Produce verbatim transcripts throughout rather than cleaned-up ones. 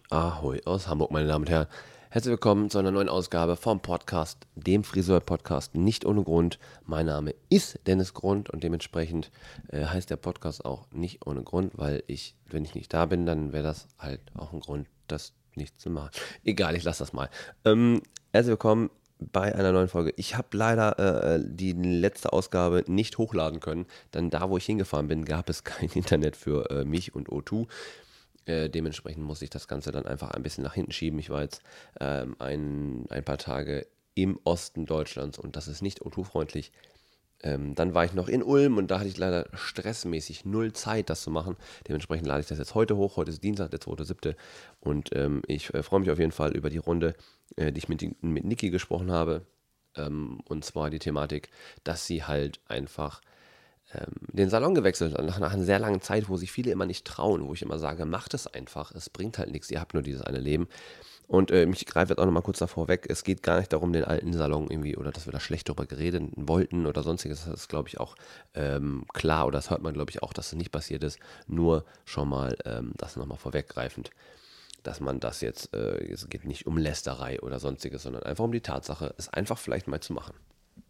Ahoi aus Hamburg, meine Damen und Herren. Herzlich willkommen zu einer neuen Ausgabe vom Podcast, dem Friseur-Podcast, nicht ohne Grund. Mein Name ist Dennis Grund und dementsprechend äh, heißt der Podcast auch nicht ohne Grund, weil ich, wenn ich nicht da bin, dann wäre das halt auch ein Grund, das nicht zu machen. Egal, ich lasse das mal. Ähm, herzlich willkommen bei einer neuen Folge. Ich habe leider äh, die letzte Ausgabe nicht hochladen können, denn da, wo ich hingefahren bin, gab es kein Internet für äh, mich und O zwei. Äh, dementsprechend muss ich das Ganze dann einfach ein bisschen nach hinten schieben. Ich war jetzt ähm, ein, ein paar Tage im Osten Deutschlands und das ist nicht O zwei-freundlich. Ähm, dann war ich noch in Ulm und da hatte ich leider stressmäßig null Zeit, das zu machen. Dementsprechend lade ich das jetzt heute hoch. Heute ist Dienstag, der zweiter siebte Und ähm, ich äh, freue mich auf jeden Fall über die Runde, äh, die ich mit, mit Niki gesprochen habe. Ähm, und zwar die Thematik, dass sie halt einfach ähm, den Salon gewechselt hat, nach, nach einer sehr langen Zeit, wo sich viele immer nicht trauen, wo ich immer sage, macht es einfach, es bringt halt nichts, ihr habt nur dieses eine Leben. Und ähm, ich greife jetzt auch nochmal kurz davor weg, es geht gar nicht darum, den alten Salon irgendwie, oder dass wir da schlecht drüber geredet wollten oder sonstiges, das ist, glaube ich, auch ähm, klar, oder das hört man, glaube ich, auch, dass es nicht passiert ist, nur schon mal ähm, das nochmal vorweggreifend, dass man das jetzt, äh, es geht nicht um Lästerei oder sonstiges, sondern einfach um die Tatsache, es einfach vielleicht mal zu machen.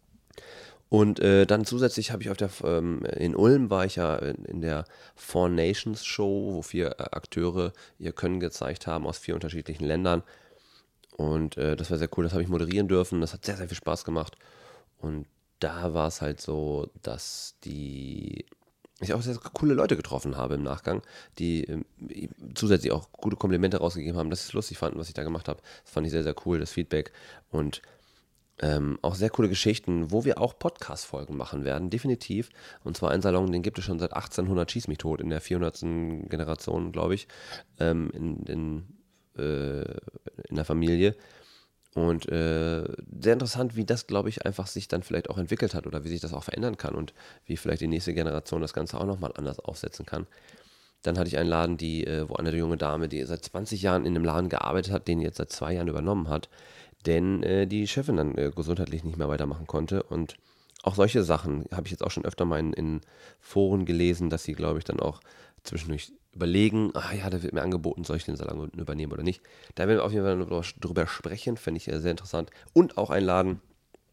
Und äh, dann zusätzlich habe ich auf der, ähm, in Ulm war ich ja in, in der Four Nations Show, wo vier äh, Akteure ihr Können gezeigt haben aus vier unterschiedlichen Ländern. Und äh, das war sehr cool, das habe ich moderieren dürfen, das hat sehr, sehr viel Spaß gemacht. Und da war es halt so, dass die ich auch sehr coole Leute getroffen habe im Nachgang, die ähm, zusätzlich auch gute Komplimente rausgegeben haben, dass sie es lustig fanden, was ich da gemacht habe. Das fand ich sehr, sehr cool, das Feedback. Und ähm, auch sehr coole Geschichten, wo wir auch Podcast-Folgen machen werden, definitiv. Und zwar ein Salon, den gibt es schon seit achtzehnhundert, schieß mich tot, in der vierhundertsten Generation, glaube ich, ähm, in, in, äh, in der Familie. Und äh, sehr interessant, wie das, glaube ich, einfach sich dann vielleicht auch entwickelt hat oder wie sich das auch verändern kann und wie vielleicht die nächste Generation das Ganze auch nochmal anders aufsetzen kann. Dann hatte ich einen Laden, die, äh, wo eine junge Dame, die seit zwanzig Jahren in dem Laden gearbeitet hat, den jetzt seit zwei Jahren übernommen hat, denn äh, die Chefin dann äh, gesundheitlich nicht mehr weitermachen konnte. Und auch solche Sachen habe ich jetzt auch schon öfter mal in, in Foren gelesen, dass sie, glaube ich, dann auch zwischendurch überlegen, ah ja, da wird mir angeboten, soll ich den Salon übernehmen oder nicht. Da werden wir auf jeden Fall drüber, drüber sprechen, fände ich äh, sehr interessant. Und auch ein Laden,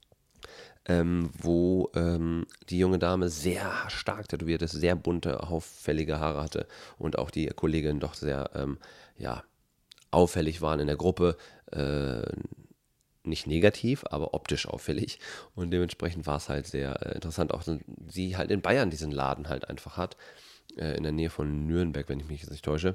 ähm, wo ähm, die junge Dame sehr stark tätowiert ist, sehr bunte, auffällige Haare hatte und auch die Kolleginnen doch sehr, ähm, ja, auffällig waren in der Gruppe. Äh, nicht negativ, aber optisch auffällig. Und dementsprechend war es halt sehr äh, interessant, auch so, sie halt in Bayern diesen Laden halt einfach hat, äh, in der Nähe von Nürnberg, wenn ich mich jetzt nicht täusche.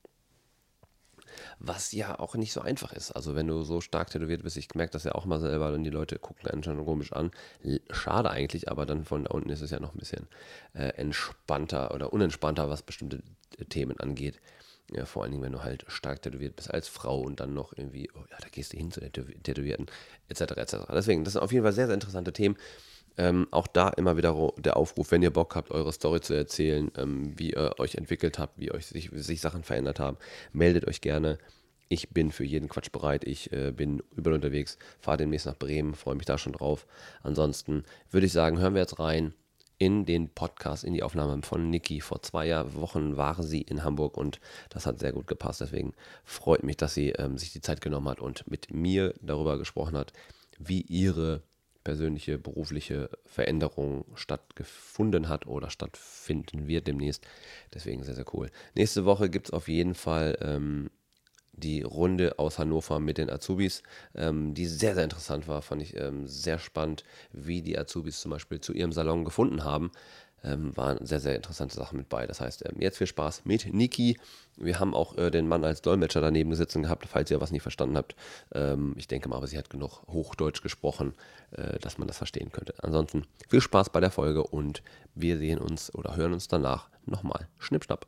Was ja auch nicht so einfach ist. Also wenn du so stark tätowiert bist, ich merke das ja auch mal selber, und die Leute gucken einen schon komisch an. L- Schade eigentlich, aber dann von da unten ist es ja noch ein bisschen äh, entspannter oder unentspannter, was bestimmte äh, Themen angeht. Ja, vor allen Dingen, wenn du halt stark tätowiert bist als Frau und dann noch irgendwie, oh ja, da gehst du hin zu den Tätow- Tätowierten, et cetera et cetera. Deswegen, das sind auf jeden Fall sehr, sehr interessante Themen. Ähm, auch da immer wieder ro- der Aufruf, wenn ihr Bock habt, eure Story zu erzählen, ähm, wie ihr euch entwickelt habt, wie euch sich, sich Sachen verändert haben, meldet euch gerne. Ich bin für jeden Quatsch bereit. Ich äh, bin überall unterwegs, fahre demnächst nach Bremen, freue mich da schon drauf. Ansonsten würde ich sagen, hören wir jetzt rein in den Podcast, in die Aufnahme von Niki. Vor zwei Jahr- Wochen war sie in Hamburg und das hat sehr gut gepasst. Deswegen freut mich, dass sie ähm, sich die Zeit genommen hat und mit mir darüber gesprochen hat, wie ihre persönliche berufliche Veränderung stattgefunden hat oder stattfinden wird demnächst. Deswegen sehr, sehr cool. Nächste Woche gibt es auf jeden Fall ähm, die Runde aus Hannover mit den Azubis, ähm, die sehr, sehr interessant war. Fand ich ähm, sehr spannend, wie die Azubis zum Beispiel zu ihrem Salon gefunden haben. Ähm, waren sehr, sehr interessante Sachen mit bei. Das heißt, ähm, jetzt viel Spaß mit Niki. Wir haben auch äh, den Mann als Dolmetscher daneben sitzen gehabt, falls ihr was nicht verstanden habt. Ähm, ich denke mal, aber sie hat genug Hochdeutsch gesprochen, äh, dass man das verstehen könnte. Ansonsten viel Spaß bei der Folge und wir sehen uns oder hören uns danach nochmal. Schnipp, schnapp.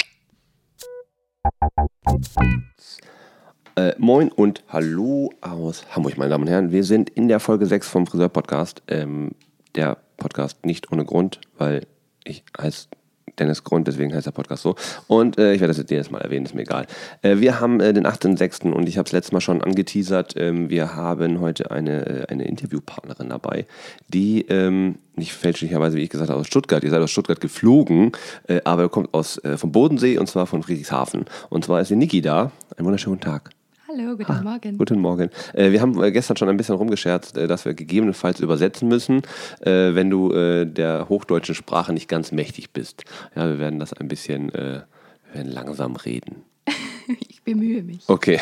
Äh, moin und hallo aus Hamburg, meine Damen und Herren. Wir sind in der Folge sechs vom Friseur-Podcast. Ähm, der Podcast nicht ohne Grund, weil ich heiße Dennis Grund, deswegen heißt der Podcast so. Und äh, ich werde das jetzt jedes Mal erwähnen, ist mir egal. Äh, wir haben äh, den achten sechsten und ich habe es letztes Mal schon angeteasert. Ähm, wir haben heute eine, eine Interviewpartnerin dabei, die ähm, nicht fälschlicherweise, wie ich gesagt habe, aus Stuttgart. Ihr seid aus Stuttgart geflogen, äh, aber kommt aus, äh, vom Bodensee und zwar von Friedrichshafen. Und zwar ist die Niki da. Einen wunderschönen guten Tag. Hallo, guten ha, Morgen. Guten Morgen. Äh, wir haben äh, gestern schon ein bisschen rumgescherzt, äh, dass wir gegebenenfalls übersetzen müssen, äh, wenn du äh, der hochdeutschen Sprache nicht ganz mächtig bist. Ja, wir werden das ein bisschen äh, wir werden langsam reden. Ich bemühe mich. Okay.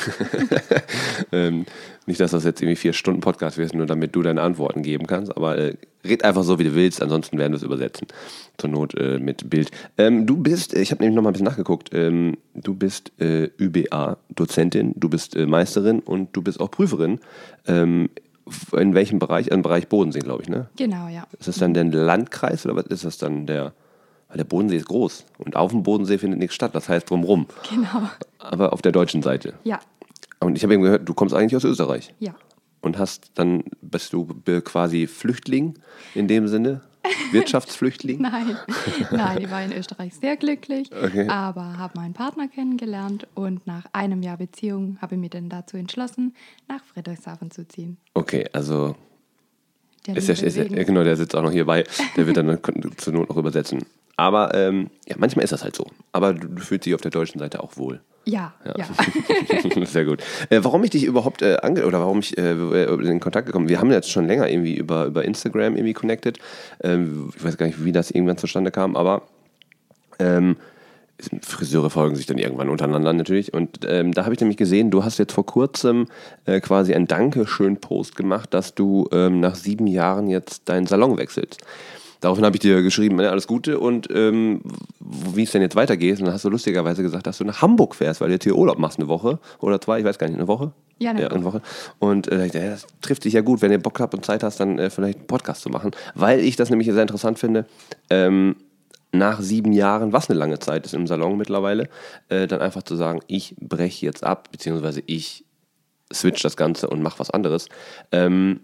ähm, nicht, dass das jetzt irgendwie vier Stunden Podcast wird, nur damit du deine Antworten geben kannst, aber äh, red einfach so, wie du willst, ansonsten werden wir es übersetzen. Zur Not äh, mit Bild. Ähm, du bist, ich habe nämlich noch mal ein bisschen nachgeguckt, ähm, du bist äh, Ü B A-Dozentin, du bist äh, Meisterin und du bist auch Prüferin. Ähm, in welchem Bereich? Im Bereich Bodensee, glaube ich, ne? Genau, ja. Ist das dann der Landkreis oder was ist das dann der... Weil der Bodensee ist groß und auf dem Bodensee findet nichts statt, das heißt drumrum. Genau. Aber auf der deutschen Seite. Ja. Und ich habe eben gehört, du kommst eigentlich aus Österreich. Ja. Und hast dann, bist du quasi Flüchtling in dem Sinne? Wirtschaftsflüchtling? Nein, nein, ich war in Österreich sehr glücklich, Okay. aber habe meinen Partner kennengelernt und nach einem Jahr Beziehung habe ich mich dann dazu entschlossen, nach Friedrichshafen zu ziehen. Okay, also Der ist der, Liebe ist der, wegen. genau, der sitzt auch noch hier bei, der wird dann zur Not noch übersetzen. Aber ähm, ja, manchmal ist das halt so. Aber du, du fühlst dich auf der deutschen Seite auch wohl. Ja, ja. Ja. Sehr gut. Äh, warum ich dich überhaupt äh, ange oder warum ich äh, in Kontakt gekommen bin, wir haben jetzt schon länger irgendwie über, über Instagram irgendwie connected. Ähm, ich weiß gar nicht, wie das irgendwann zustande kam, aber ähm, Friseure folgen sich dann irgendwann untereinander natürlich. Und ähm, da habe ich nämlich gesehen, du hast jetzt vor kurzem äh, quasi einen Dankeschön-Post gemacht, dass du ähm, nach sieben Jahren jetzt deinen Salon wechselst. Daraufhin habe ich dir geschrieben, ja, alles Gute und ähm, wie es denn jetzt weitergeht. Und dann hast du lustigerweise gesagt, dass du nach Hamburg fährst, weil du jetzt hier Urlaub machst, eine Woche oder zwei, ich weiß gar nicht, eine Woche? Ja, eine ja, eine Woche. Und äh, ja, das trifft sich ja gut, wenn ihr Bock habt und Zeit hast, dann äh, vielleicht einen Podcast zu machen. Weil ich das nämlich sehr interessant finde, ähm, nach sieben Jahren, was eine lange Zeit ist im Salon mittlerweile, äh, dann einfach zu sagen, ich breche jetzt ab, beziehungsweise ich switch das Ganze und mache was anderes. Ähm,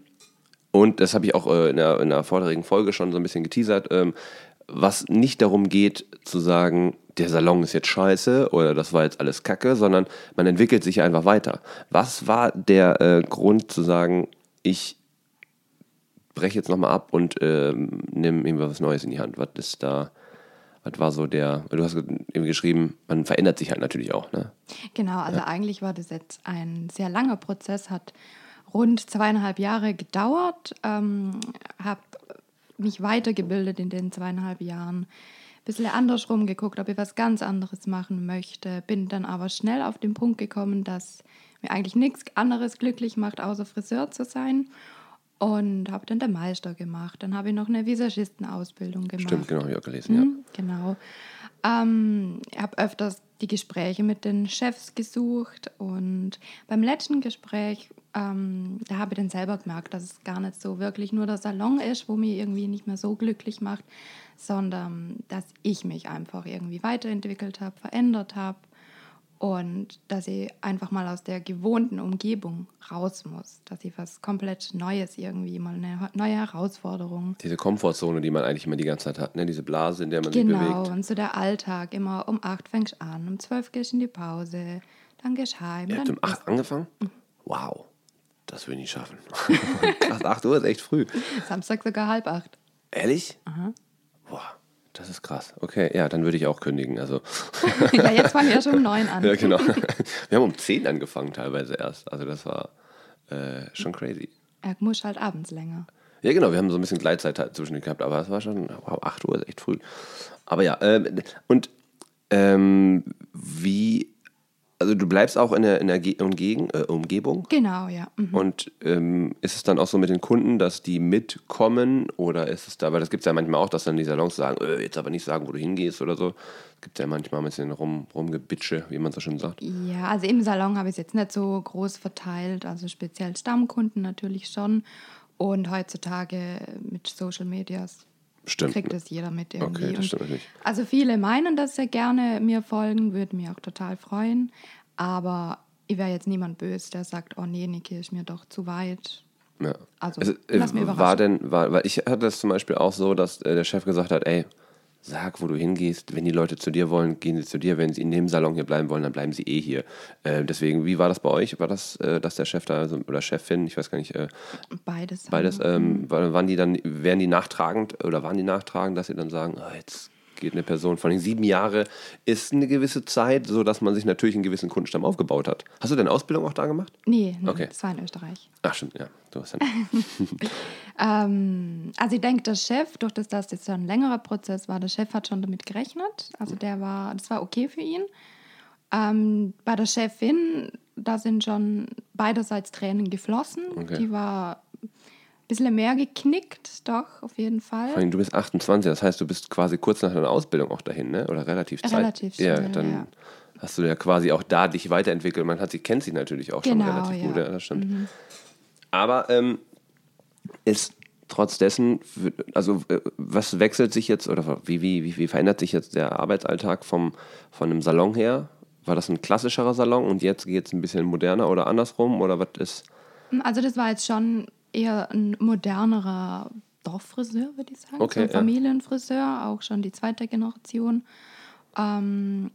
Und das habe ich auch äh, in, der, in der vorherigen Folge schon so ein bisschen geteasert, ähm, was nicht darum geht zu sagen, der Salon ist jetzt scheiße oder das war jetzt alles Kacke, sondern man entwickelt sich einfach weiter. Was war der äh, Grund zu sagen, ich breche jetzt nochmal ab und ähm, nehme irgendwie was Neues in die Hand? Was ist da, was war so der, du hast eben geschrieben, man verändert sich halt natürlich auch, ne? Genau, also ja. Eigentlich war das jetzt ein sehr langer Prozess, hat rund zweieinhalb Jahre gedauert, ähm, habe mich weitergebildet in den zweieinhalb Jahren, ein bisschen andersrum geguckt, ob ich was ganz anderes machen möchte, bin dann aber schnell auf den Punkt gekommen, dass mir eigentlich nichts anderes glücklich macht, außer Friseur zu sein und habe dann den Meister gemacht. Dann habe ich noch eine Visagistenausbildung gemacht. Stimmt, genau, habe ich auch gelesen, hm, ja. Genau. Ähm, ich habe öfters die Gespräche mit den Chefs gesucht und beim letzten Gespräch, ähm, da habe ich dann selber gemerkt, dass es gar nicht so wirklich nur der Salon ist, wo mich irgendwie nicht mehr so glücklich macht, sondern dass ich mich einfach irgendwie weiterentwickelt habe, verändert habe und dass ich einfach mal aus der gewohnten Umgebung raus muss, dass ich was komplett Neues irgendwie, mal eine neue Herausforderung. Diese Komfortzone, die man eigentlich immer die ganze Zeit hat, ne? Diese Blase, in der man sich Genau, bewegt. und so der Alltag, immer um acht fängst du an, um zwölf gehst du in die Pause, dann gehst du heim. Ihr habt dann um acht angefangen? Wow, das will ich nicht schaffen. Krass, acht Uhr ist echt früh. Samstag sogar halb acht. Ehrlich? Aha. Boah, das ist krass. Okay, ja, dann würde ich auch kündigen. Also. Ja, jetzt fangen wir ja schon um neun an. Ja, genau. Wir haben um zehn angefangen teilweise erst. Also das war äh, schon crazy. Er muss halt abends länger. Ja, genau, wir haben so ein bisschen Gleitzeit zwischen gehabt, aber es war schon, wow, acht Uhr ist echt früh. Aber ja, ähm, und ähm, wie, also du bleibst auch in der, in der Ge- Umgegen, äh, Umgebung? Genau, ja. Mhm. Und ähm, ist es dann auch so mit den Kunden, dass die mitkommen oder ist es da, weil das gibt es ja manchmal auch, dass dann die Salons sagen, äh, jetzt aber nicht sagen, wo du hingehst oder so. Es gibt ja manchmal ein bisschen rum, rumgebitsche, wie man so schön sagt. Ja, also im Salon habe ich es jetzt nicht so groß verteilt, also speziell Stammkunden natürlich schon. Und heutzutage mit Social Medias Stimmt. kriegt das jeder mit irgendwie. Okay, das stimmt natürlich. Also viele meinen, dass sie gerne mir folgen, würde mich auch total freuen. Aber ich wäre jetzt niemand böse, der sagt, oh nee, Niki, ist mir doch zu weit. Ja. Also Also, lass mich äh, überraschen. war denn, war, weil ich hatte das zum Beispiel auch so, dass äh, der Chef gesagt hat, ey, sag, wo du hingehst. Wenn die Leute zu dir wollen, gehen sie zu dir. Wenn sie in dem Salon hier bleiben wollen, dann bleiben sie eh hier. Äh, deswegen, wie war das bei euch? War das, äh, dass der Chef da also, oder Chefin, ich weiß gar nicht, äh, Beides. beides, ähm, waren die dann, wären die nachtragend oder waren die nachtragend, dass sie dann sagen, oh, jetzt geht eine Person, vor allem sieben Jahre ist eine gewisse Zeit, so dass man sich natürlich einen gewissen Kundenstamm aufgebaut hat. Hast du deine Ausbildung auch da gemacht? Nee, nee Okay. das war in Österreich. Ach stimmt, ja. Du hast ja ähm, also ich denke, der Chef, durch das das jetzt ein längerer Prozess war, der Chef hat schon damit gerechnet. Also der war, das war okay für ihn. Ähm, bei der Chefin, da sind schon beiderseits Tränen geflossen. Okay. Die war ein bisschen mehr geknickt, doch, auf jeden Fall. Vor allem, du bist achtundzwanzig, das heißt, du bist quasi kurz nach deiner Ausbildung auch dahin, ne? Oder relativ Zeit. Relativ schnell, ja, dann ja. hast du ja quasi auch da dich weiterentwickelt. Man hat sie, kennt sie natürlich auch genau, schon relativ ja. gut, ja, das stimmt. Mhm. Aber ähm, ist trotz dessen, also äh, was wechselt sich jetzt oder wie, wie, wie, wie verändert sich jetzt der Arbeitsalltag vom, von einem Salon her? War das ein klassischerer Salon und jetzt geht es ein bisschen moderner oder andersrum? Oder was ist? Also das war jetzt schon eher ein modernerer Dorffriseur, würde ich sagen. Okay, so ein ja. Familienfriseur, auch schon die zweite Generation. Ähm,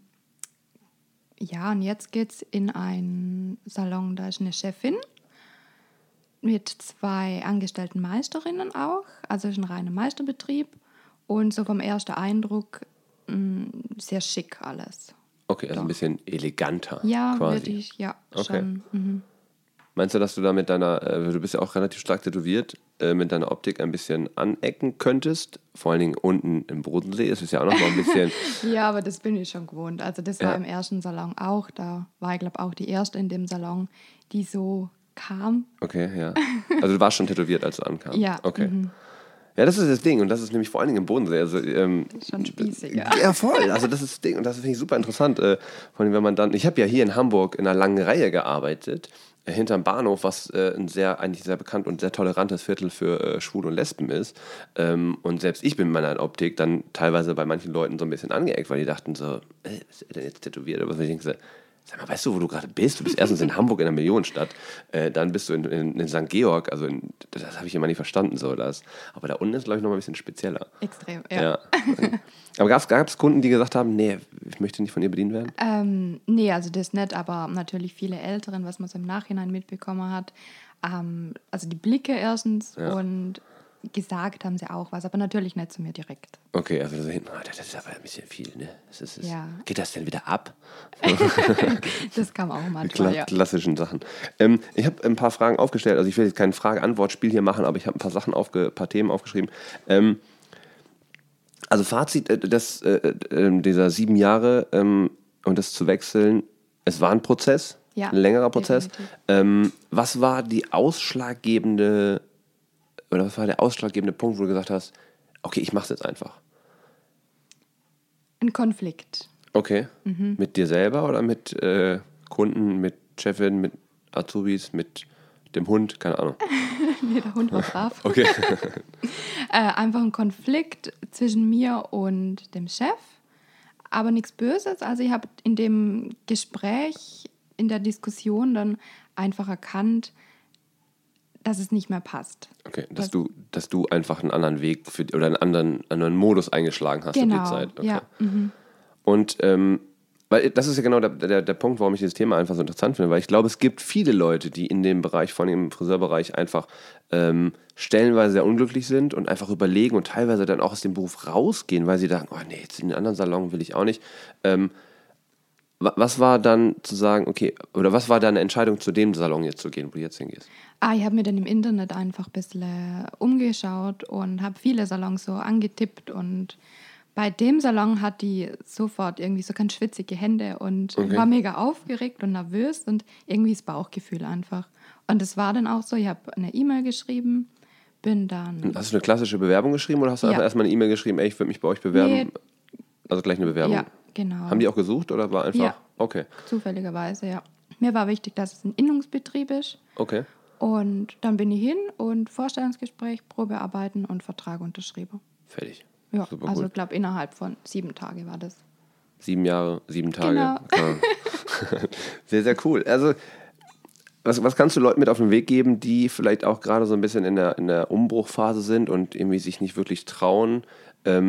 ja, und jetzt geht es in einen Salon, da ist eine Chefin mit zwei angestellten Meisterinnen auch. Also es ist ein reiner Meisterbetrieb. Und so vom ersten Eindruck mh, sehr schick alles. Okay, also Doch. ein bisschen eleganter Ja, quasi. würde ich, ja, Okay. schon. Mhm. Meinst du, dass du da mit deiner, äh, du bist ja auch relativ stark tätowiert, äh, mit deiner Optik ein bisschen anecken könntest? Vor allen Dingen unten im Bodensee ist es ja auch noch mal ein bisschen... Ja, aber das bin ich schon gewohnt. Also das war Ja. im ersten Salon auch. Da war ich, glaube auch die erste in dem Salon, die so kam. Okay, ja. Also du warst schon tätowiert, als du ankamst? Ja. Okay. Mhm. Ja, das ist das Ding und das ist nämlich vor allen Dingen im Bodensee. Also, ähm, Schon spießiger. ja, voll. Also das ist das Ding und das finde ich super interessant. Äh, vor allem, wenn man dann, ich habe ja hier in Hamburg in einer langen Reihe gearbeitet, äh, hinterm Bahnhof, was äh, ein sehr, eigentlich sehr bekannt und sehr tolerantes Viertel für äh, Schwule und Lesben ist. Ähm, und selbst ich bin mit meiner Optik dann teilweise bei manchen Leuten so ein bisschen angeeckt, weil die dachten so, äh, was ist er denn jetzt tätowiert? Aber ich denke so, sag mal, weißt du, wo du gerade bist? Du bist erstens in Hamburg in einer Millionenstadt, äh, dann bist du in, in, in Sankt Georg, also in, das habe ich immer nicht verstanden, so das. Aber da unten ist, glaube ich, noch mal ein bisschen spezieller. Extrem, ja. Ja. Aber gab es Kunden, die gesagt haben, nee, ich möchte nicht von ihr bedient werden? Ähm, nee, also das nicht, aber natürlich viele Älteren, was man so im Nachhinein mitbekommen hat. Ähm, also die Blicke erstens Ja. und gesagt haben sie auch was, aber natürlich nicht zu mir direkt. Okay, also so hinten, oh, das ist aber ein bisschen viel, ne? Das ist, das Ja. Geht das denn wieder ab? Das kam auch Die manchmal, kla ja. klassischen Sachen. Ähm, ich habe ein paar Fragen aufgestellt, also ich will jetzt kein Frage-Antwort-Spiel hier machen, aber ich habe ein paar Sachen, aufge paar Themen aufgeschrieben. Ähm, also Fazit äh, des, äh, äh, dieser sieben Jahre ähm, und das zu wechseln, es war ein Prozess, Ja, ein längerer Prozess. definitiv. Ähm, was war die ausschlaggebende, oder was war der ausschlaggebende Punkt, wo du gesagt hast, okay, ich mache es jetzt einfach? Ein Konflikt. Okay. Mhm. Mit dir selber oder mit äh, Kunden, mit Chefin, mit Azubis, mit dem Hund? Keine Ahnung. Nee, der Hund war brav. Okay. äh, einfach ein Konflikt zwischen mir und dem Chef, aber nichts Böses. Also ich habe in dem Gespräch, in der Diskussion dann einfach erkannt, dass es nicht mehr passt. Okay, dass Das- du, dass du einfach einen anderen Weg für, oder einen anderen, anderen Modus eingeschlagen hast Genau, für die Zeit. Okay. ja. Mhm. Und ähm, weil das ist ja genau der, der, der Punkt, warum ich dieses Thema einfach so interessant finde, weil ich glaube, es gibt viele Leute, die in dem Bereich, vor allem im Friseurbereich, einfach ähm, stellenweise sehr unglücklich sind und einfach überlegen und teilweise dann auch aus dem Beruf rausgehen, weil sie sagen, oh nee, jetzt in den anderen Salon will ich auch nicht. Ähm, wa- was war dann zu sagen, okay, oder was war deine Entscheidung, zu dem Salon jetzt zu gehen, wo du jetzt hingehst? Ah, ich habe mir dann im Internet einfach ein bisschen umgeschaut und habe viele Salons so angetippt und bei dem Salon hat die sofort irgendwie so ganz schwitzige Hände und Okay. war mega aufgeregt und nervös und irgendwie das Bauchgefühl einfach. Und es war dann auch so, ich habe eine E-Mail geschrieben, bin dann... Hast du eine klassische Bewerbung geschrieben oder hast du Ja. einfach erstmal eine E-Mail geschrieben, ey, ich würde mich bei euch bewerben? Nee. Also gleich eine Bewerbung. Ja, genau. Haben die auch gesucht oder war einfach? Ja. Okay. Zufälligerweise, ja. Mir war wichtig, dass es ein Innungsbetrieb ist. Okay. Und dann bin ich hin und Vorstellungsgespräch, Probearbeiten und Vertrag unterschrieben. Fertig. Ja, Super also cool. ich glaube innerhalb von sieben Tagen war das. Sieben Jahre, sieben Tage. Genau. Klar. Sehr, sehr cool. Also, was, was kannst du Leuten mit auf den Weg geben, die vielleicht auch gerade so ein bisschen in der, in der Umbruchphase sind und irgendwie sich nicht wirklich trauen, ähm,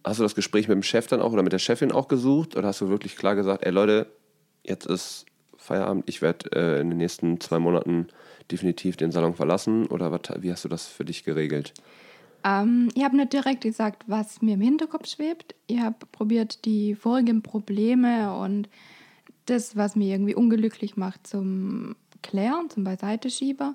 hast du das Gespräch mit dem Chef dann auch oder mit der Chefin auch gesucht? Oder hast du wirklich klar gesagt, ey Leute, jetzt ist Feierabend, ich werde äh, in den nächsten zwei Monaten definitiv den Salon verlassen? Oder was, wie hast du das für dich geregelt? Ähm, ich habe nicht direkt gesagt, was mir im Hinterkopf schwebt. Ich habe probiert, die vorigen Probleme und das, was mir irgendwie unglücklich macht, zum Klären, zum Beiseiteschieben.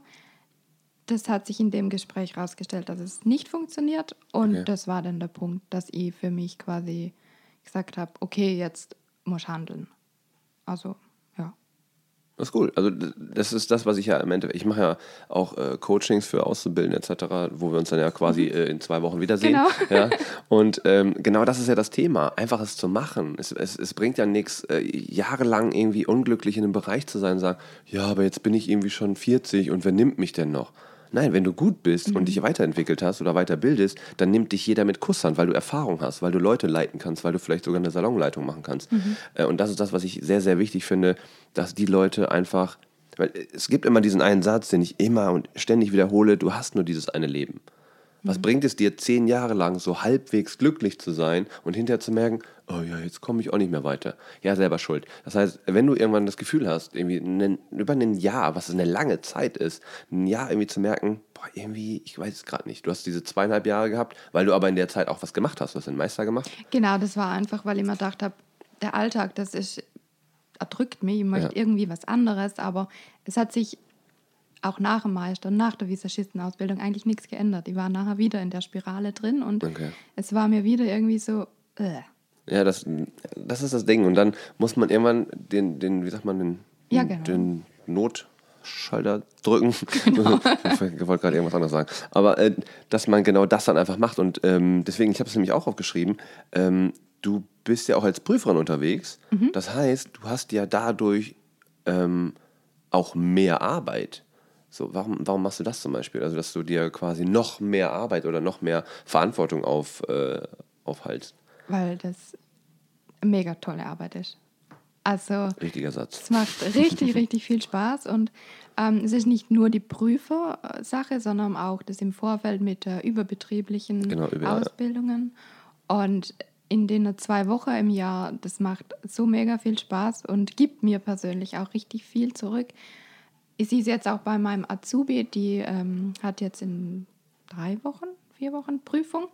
Das hat sich in dem Gespräch herausgestellt, dass es nicht funktioniert. Und Okay. das war dann der Punkt, dass ich für mich quasi gesagt habe, okay, jetzt muss ich handeln. Also, ja. Das ist cool. Also d- das ist das, was ich ja im Endeffekt, ich mache ja auch äh, Coachings für Auszubildende et cetera, wo wir uns dann ja quasi äh, in zwei Wochen wiedersehen. Genau. Ja? Und ähm, genau das ist ja das Thema, einfach es zu machen. Es, es, es bringt ja nichts, äh, jahrelang irgendwie unglücklich in einem Bereich zu sein und sagen, ja, aber jetzt bin ich irgendwie schon vierzig und wer nimmt mich denn noch? Nein, wenn du gut bist und dich weiterentwickelt hast oder weiterbildest, dann nimmt dich jeder mit Kusshand, weil du Erfahrung hast, weil du Leute leiten kannst, weil du vielleicht sogar eine Salonleitung machen kannst. Äh, Und das ist das, was ich sehr, sehr wichtig finde, dass die Leute einfach, weil es gibt immer diesen einen Satz, den ich immer und ständig wiederhole, du hast nur dieses eine Leben. Was bringt es dir, zehn Jahre lang so halbwegs glücklich zu sein und hinterher zu merken, oh ja, jetzt komme ich auch nicht mehr weiter. Ja, selber schuld. Das heißt, wenn du irgendwann das Gefühl hast, irgendwie einen, über ein Jahr, was eine lange Zeit ist, ein Jahr irgendwie zu merken, boah, irgendwie, ich weiß es gerade nicht. Du hast diese zweieinhalb Jahre gehabt, weil du aber in der Zeit auch was gemacht hast. Du hast einen Meister gemacht. Genau, das war einfach, weil ich mir gedacht habe, der Alltag, das ist, erdrückt mich, ich möchte Ja. irgendwie was anderes, aber es hat sich auch nach dem Meister und nach der Visagistenausbildung eigentlich nichts geändert. Ich war nachher wieder in der Spirale drin und Okay. es war mir wieder irgendwie so, äh. Ja, das, das ist das Ding. Und dann muss man irgendwann den, den wie sagt man, den, Ja, genau. den Notschalter drücken. Genau. Ich wollte gerade irgendwas anderes sagen. Aber äh, dass man genau das dann einfach macht. Und ähm, deswegen, ich habe es nämlich auch aufgeschrieben, ähm, du bist ja auch als Prüferin unterwegs. Das heißt, du hast ja dadurch ähm, auch mehr Arbeit. So, warum, warum machst du das zum Beispiel? Also, dass du dir quasi noch mehr Arbeit oder noch mehr Verantwortung auf, äh, aufhalst. Weil das eine mega tolle Arbeit ist. Also Richtiger Satz. es macht richtig, richtig viel Spaß und ähm, es ist nicht nur die Prüfersache, sondern auch das im Vorfeld mit der überbetrieblichen Genau, über- ja. Ausbildungen. Und in den zwei Wochen im Jahr, das macht so mega viel Spaß und gibt mir persönlich auch richtig viel zurück. Ich sehe es jetzt auch bei meinem Azubi, die ähm, hat jetzt in drei Wochen, vier Wochen Prüfung.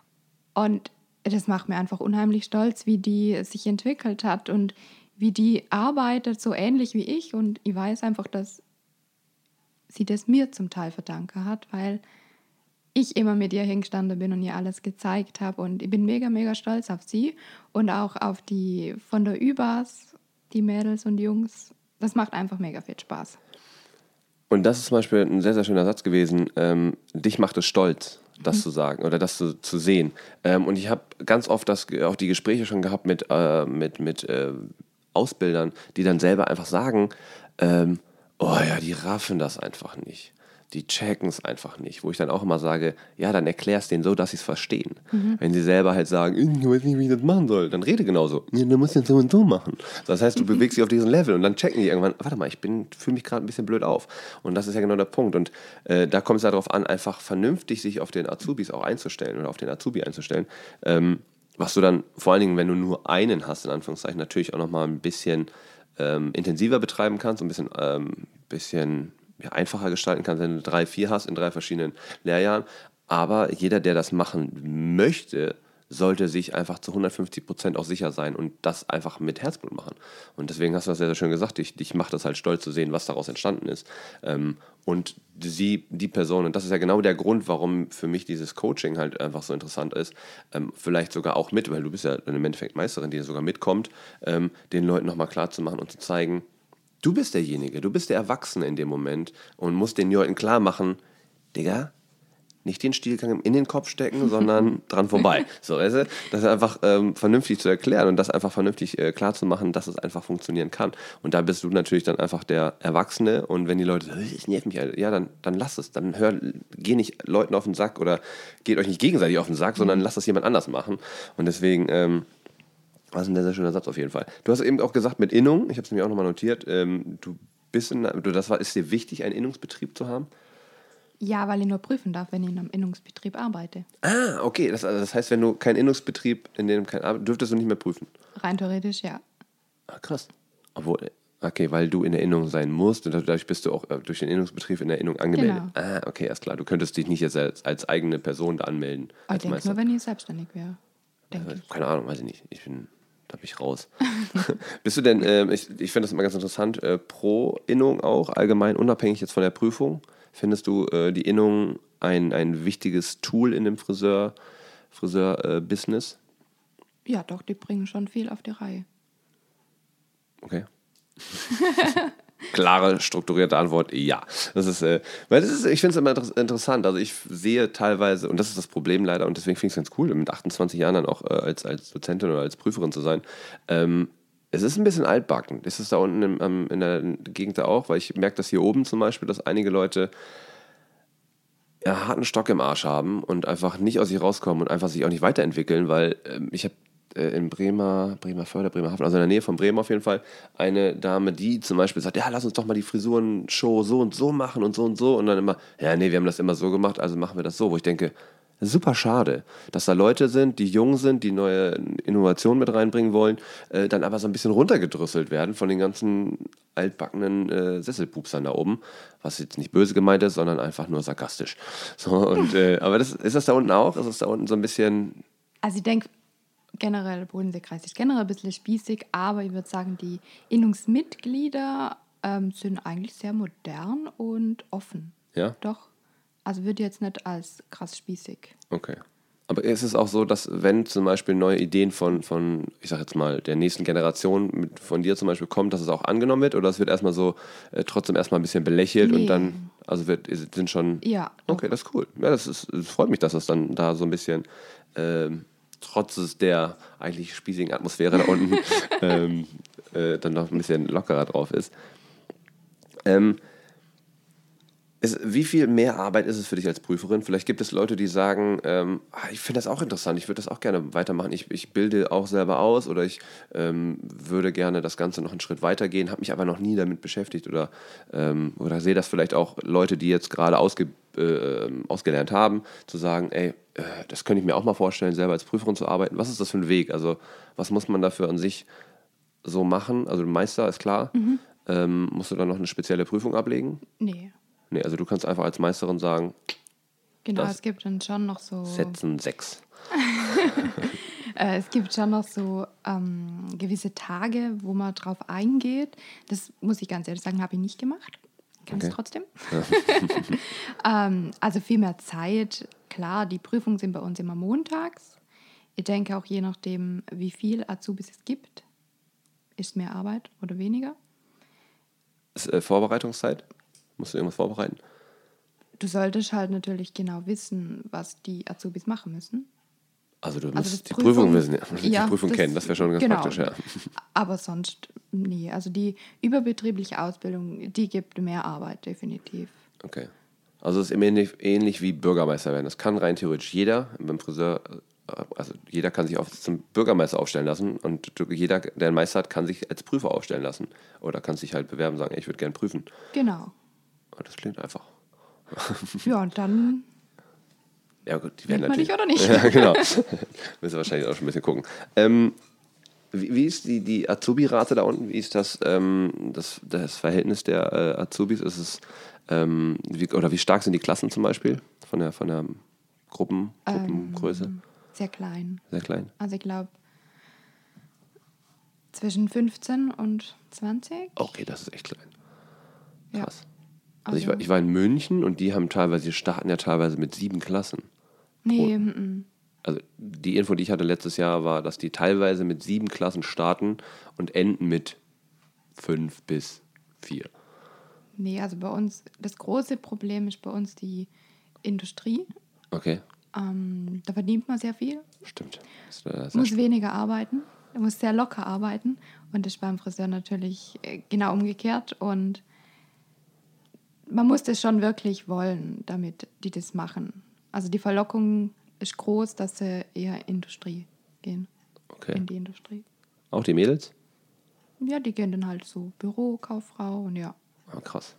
Und das macht mir einfach unheimlich stolz, wie die sich entwickelt hat und wie die arbeitet, so ähnlich wie ich. Und ich weiß einfach, dass sie das mir zum Teil verdanken hat, weil ich immer mit ihr hingestanden bin und ihr alles gezeigt habe. Und ich bin mega, mega stolz auf sie und auch auf die von der Übers, die Mädels und Jungs. Das macht einfach mega viel Spaß. Und das ist zum Beispiel ein sehr, sehr schöner Satz gewesen. Ähm, dich macht es stolz, das Mhm. zu sagen oder das zu, zu sehen. Ähm, und ich habe ganz oft das, auch die Gespräche schon gehabt mit, äh, mit, mit äh, Ausbildern, die dann selber einfach sagen, ähm, oh ja, die raffen das einfach nicht. Die checken es einfach nicht. Wo ich dann auch immer sage, ja, dann erklär's denen so, dass sie es verstehen. Wenn sie selber halt sagen, ich weiß nicht, wie ich das machen soll, dann rede genauso. Ja, du musst jetzt so und so machen. Das heißt, du bewegst dich auf diesem Level und dann checken die irgendwann, warte mal, ich bin fühle mich gerade ein bisschen blöd auf. Und das ist ja genau der Punkt. Und äh, da kommt es ja darauf an, einfach vernünftig sich auf den Azubis auch einzustellen oder auf den Azubi einzustellen. Ähm, was du dann, vor allen Dingen, wenn du nur einen hast, in Anführungszeichen, natürlich auch nochmal ein bisschen ähm, intensiver betreiben kannst, ein bisschen, ähm, bisschen ja, einfacher gestalten kannst, wenn du drei, vier hast in drei verschiedenen Lehrjahren. Aber jeder, der das machen möchte, sollte sich einfach zu hundertfünfzig Prozent auch sicher sein und das einfach mit Herzblut machen. Und deswegen hast du das sehr, sehr schön gesagt. Ich, ich mache das halt stolz zu sehen, was daraus entstanden ist. Ähm, und sie, die Person, und das ist ja genau der Grund, warum für mich dieses Coaching halt einfach so interessant ist, ähm, vielleicht sogar auch mit, weil du bist ja im Endeffekt Meisterin, die sogar mitkommt, ähm, den Leuten nochmal klar zu machen und zu zeigen, du bist derjenige, du bist der Erwachsene in dem Moment und musst den Leuten klar machen, Digga, nicht den Stielgang in den Kopf stecken, sondern dran vorbei. So, weißt du? Das ist einfach ähm, vernünftig zu erklären und das einfach vernünftig äh, klar zu machen, dass es einfach funktionieren kann. Und da bist du natürlich dann einfach der Erwachsene und wenn die Leute sagen, ich nerv mich, ja, dann, dann lass es. Dann hör, geh nicht Leuten auf den Sack oder geht euch nicht gegenseitig auf den Sack, sondern lasst es jemand anders machen. Und deswegen, ähm, das ist ein sehr, sehr schöner Satz auf jeden Fall. Du hast eben auch gesagt mit Innung, ich habe es mir auch nochmal notiert, ähm, du bist in, du, das war, ist dir wichtig, einen Innungsbetrieb zu haben? Ja, weil ich nur prüfen darf, wenn ich in einem Innungsbetrieb arbeite. Ah, okay. Das, also das heißt, wenn du keinen Innungsbetrieb, in dem kein Arbeit, dürftest du nicht mehr prüfen. Rein theoretisch, ja. Ah, krass. Obwohl, okay, weil du in der Innung sein musst und dadurch bist du auch äh, durch den Innungsbetrieb in der Innung angemeldet. Genau. Ah, okay, erst klar. Du könntest dich nicht jetzt als, als eigene Person da anmelden. Aber ich Als denke Meister. nur, wenn ich selbstständig wäre. Denke Äh, ich. Keine Ahnung, weiß ich nicht. Ich bin, da bin ich raus. Bist du denn, äh, ich, ich finde das immer ganz interessant, äh, pro Innung auch, allgemein unabhängig jetzt von der Prüfung, findest du äh, die Innung ein, ein wichtiges Tool in dem Friseur, Friseur-Business? Ja, doch, die bringen schon viel auf die Reihe. Okay. Klare, strukturierte Antwort, ja. Das ist, äh, weil das ist, ich finde es immer inter- interessant. Also ich sehe teilweise, und das ist das Problem leider, und deswegen finde ich es ganz cool, mit achtundzwanzig Jahren dann auch äh, als, als Dozentin oder als Prüferin zu sein. Ähm, es ist ein bisschen altbacken. Das ist da unten im, am- in der Gegend da auch, weil ich merke das hier oben zum Beispiel, dass einige Leute ja, harten Stock im Arsch haben und einfach nicht aus sich rauskommen und einfach sich auch nicht weiterentwickeln, weil ähm, ich habe äh, in Bremer, Bremerförde, Bremerhaven, also in der Nähe von Bremen auf jeden Fall, eine Dame, die zum Beispiel sagt, ja, lass uns doch mal die Frisurenshow so und so machen und so und so und dann immer, ja, nee, wir haben das immer so gemacht, also machen wir das so, wo ich denke, super schade, dass da Leute sind, die jung sind, die neue Innovationen mit reinbringen wollen, äh, dann aber so ein bisschen runtergedrüsselt werden von den ganzen altbackenen äh, Sesselpupsern da oben, was jetzt nicht böse gemeint ist, sondern einfach nur sarkastisch. So, und, äh, aber das, ist das da unten auch? Ist das da unten so ein bisschen... Also ich denke, generell, Bodenseekreis ist generell ein bisschen spießig, aber ich würde sagen, die Innungsmitglieder ähm, sind eigentlich sehr modern und offen. Ja? Doch. Also würde ich jetzt nicht als krass spießig. Okay. Aber ist es auch so, dass wenn zum Beispiel neue Ideen von, von ich sag jetzt mal, der nächsten Generation mit, von dir zum Beispiel kommt, dass es auch angenommen wird oder es wird erstmal so äh, trotzdem erstmal ein bisschen belächelt Nee. und dann, also wird, ist- sind schon... Ja, doch. Okay, das ist cool. Ja, das, ist, das freut mich, dass das dann da so ein bisschen, ähm, trotz es der eigentlich spießigen Atmosphäre da unten, ähm, äh, dann noch ein bisschen lockerer drauf ist. Ähm, ist. Wie viel mehr Arbeit ist es für dich als Prüferin? Vielleicht gibt es Leute, die sagen, ähm, ah, ich finde das auch interessant, ich würde das auch gerne weitermachen. Ich, ich bilde auch selber aus oder ich ähm, würde gerne das Ganze noch einen Schritt weitergehen, habe mich aber noch nie damit beschäftigt oder, ähm, oder sehe das vielleicht auch Leute, die jetzt gerade ausge, äh, ausgelernt haben, zu sagen, ey, äh, das könnte ich mir auch mal vorstellen, selber als Prüferin zu arbeiten. Was ist das für ein Weg? Also was muss man dafür an sich so machen? Also Meister ist klar. Mhm. Ähm, musst du dann noch eine spezielle Prüfung ablegen? Nee. Nee, also du kannst einfach als Meisterin sagen, Genau, Das- es gibt dann schon noch so. Sätzen sechs. Äh, es gibt schon noch so ähm, gewisse Tage, wo man drauf eingeht. Das muss ich ganz ehrlich sagen, habe ich nicht gemacht. Kann es Okay. trotzdem. ähm, also viel mehr Zeit. Klar, die Prüfungen sind bei uns immer montags. Ich denke auch je nachdem, wie viel Azubis es gibt, ist mehr Arbeit oder weniger. Ist äh, Vorbereitungszeit? Musst du irgendwas vorbereiten? Du solltest halt natürlich genau wissen, was die Azubis machen müssen. Also du musst Also das die Prüfung, Prüfung- wissen, ja. Du musst ja, die Prüfung das- kennen, das wäre schon ganz genau. praktisch, ja. Aber sonst, nee. Also die überbetriebliche Ausbildung, die gibt mehr Arbeit, definitiv. Okay. Also es ist immer ähnlich, ähnlich wie Bürgermeister werden. Das kann rein theoretisch jeder beim Friseur, äh, also jeder kann sich auf, zum Bürgermeister aufstellen lassen und du, jeder, der einen Meister hat, kann sich als Prüfer aufstellen lassen. Oder kann sich halt bewerben und sagen, ey, ich würde gerne prüfen. Genau. Und das klingt einfach. Ja, und dann Ja gut, die werden nimmt man natürlich... dich oder nicht. Ja, genau. Müssen wir wahrscheinlich auch schon ein bisschen gucken. Ähm, wie, wie ist die, die Azubi-Rate da unten? Wie ist das, ähm, das, das Verhältnis der äh, Azubis? Ist es, ähm, wie, oder wie stark sind die Klassen zum Beispiel von der, von der Gruppen, Gruppengröße? Ähm, sehr klein. Sehr klein. Also ich glaube zwischen fünfzehn und zwanzig. Okay, das ist echt klein. Ja. Krass. Also, ich, war, ich war in München und die haben teilweise, die starten ja teilweise mit sieben Klassen. Nee, mm, mm. Also die Info, die ich hatte letztes Jahr, war, dass die teilweise mit sieben Klassen starten und enden mit fünf bis vier. nee, also bei uns, das große Problem ist bei uns die Industrie. Okay, Ähm, da verdient man sehr viel, stimmt. Das ist, äh, sehr muss weniger arbeiten, muss sehr locker arbeiten und das ist beim Friseur natürlich äh, genau umgekehrt und man muss das schon wirklich wollen, damit die das machen. Also die Verlockung ist groß, dass sie eher Industrie gehen, okay. in die Industrie. Auch die Mädels? Ja, die gehen dann halt so Büro, Kauffrau und ja. Ah, krass.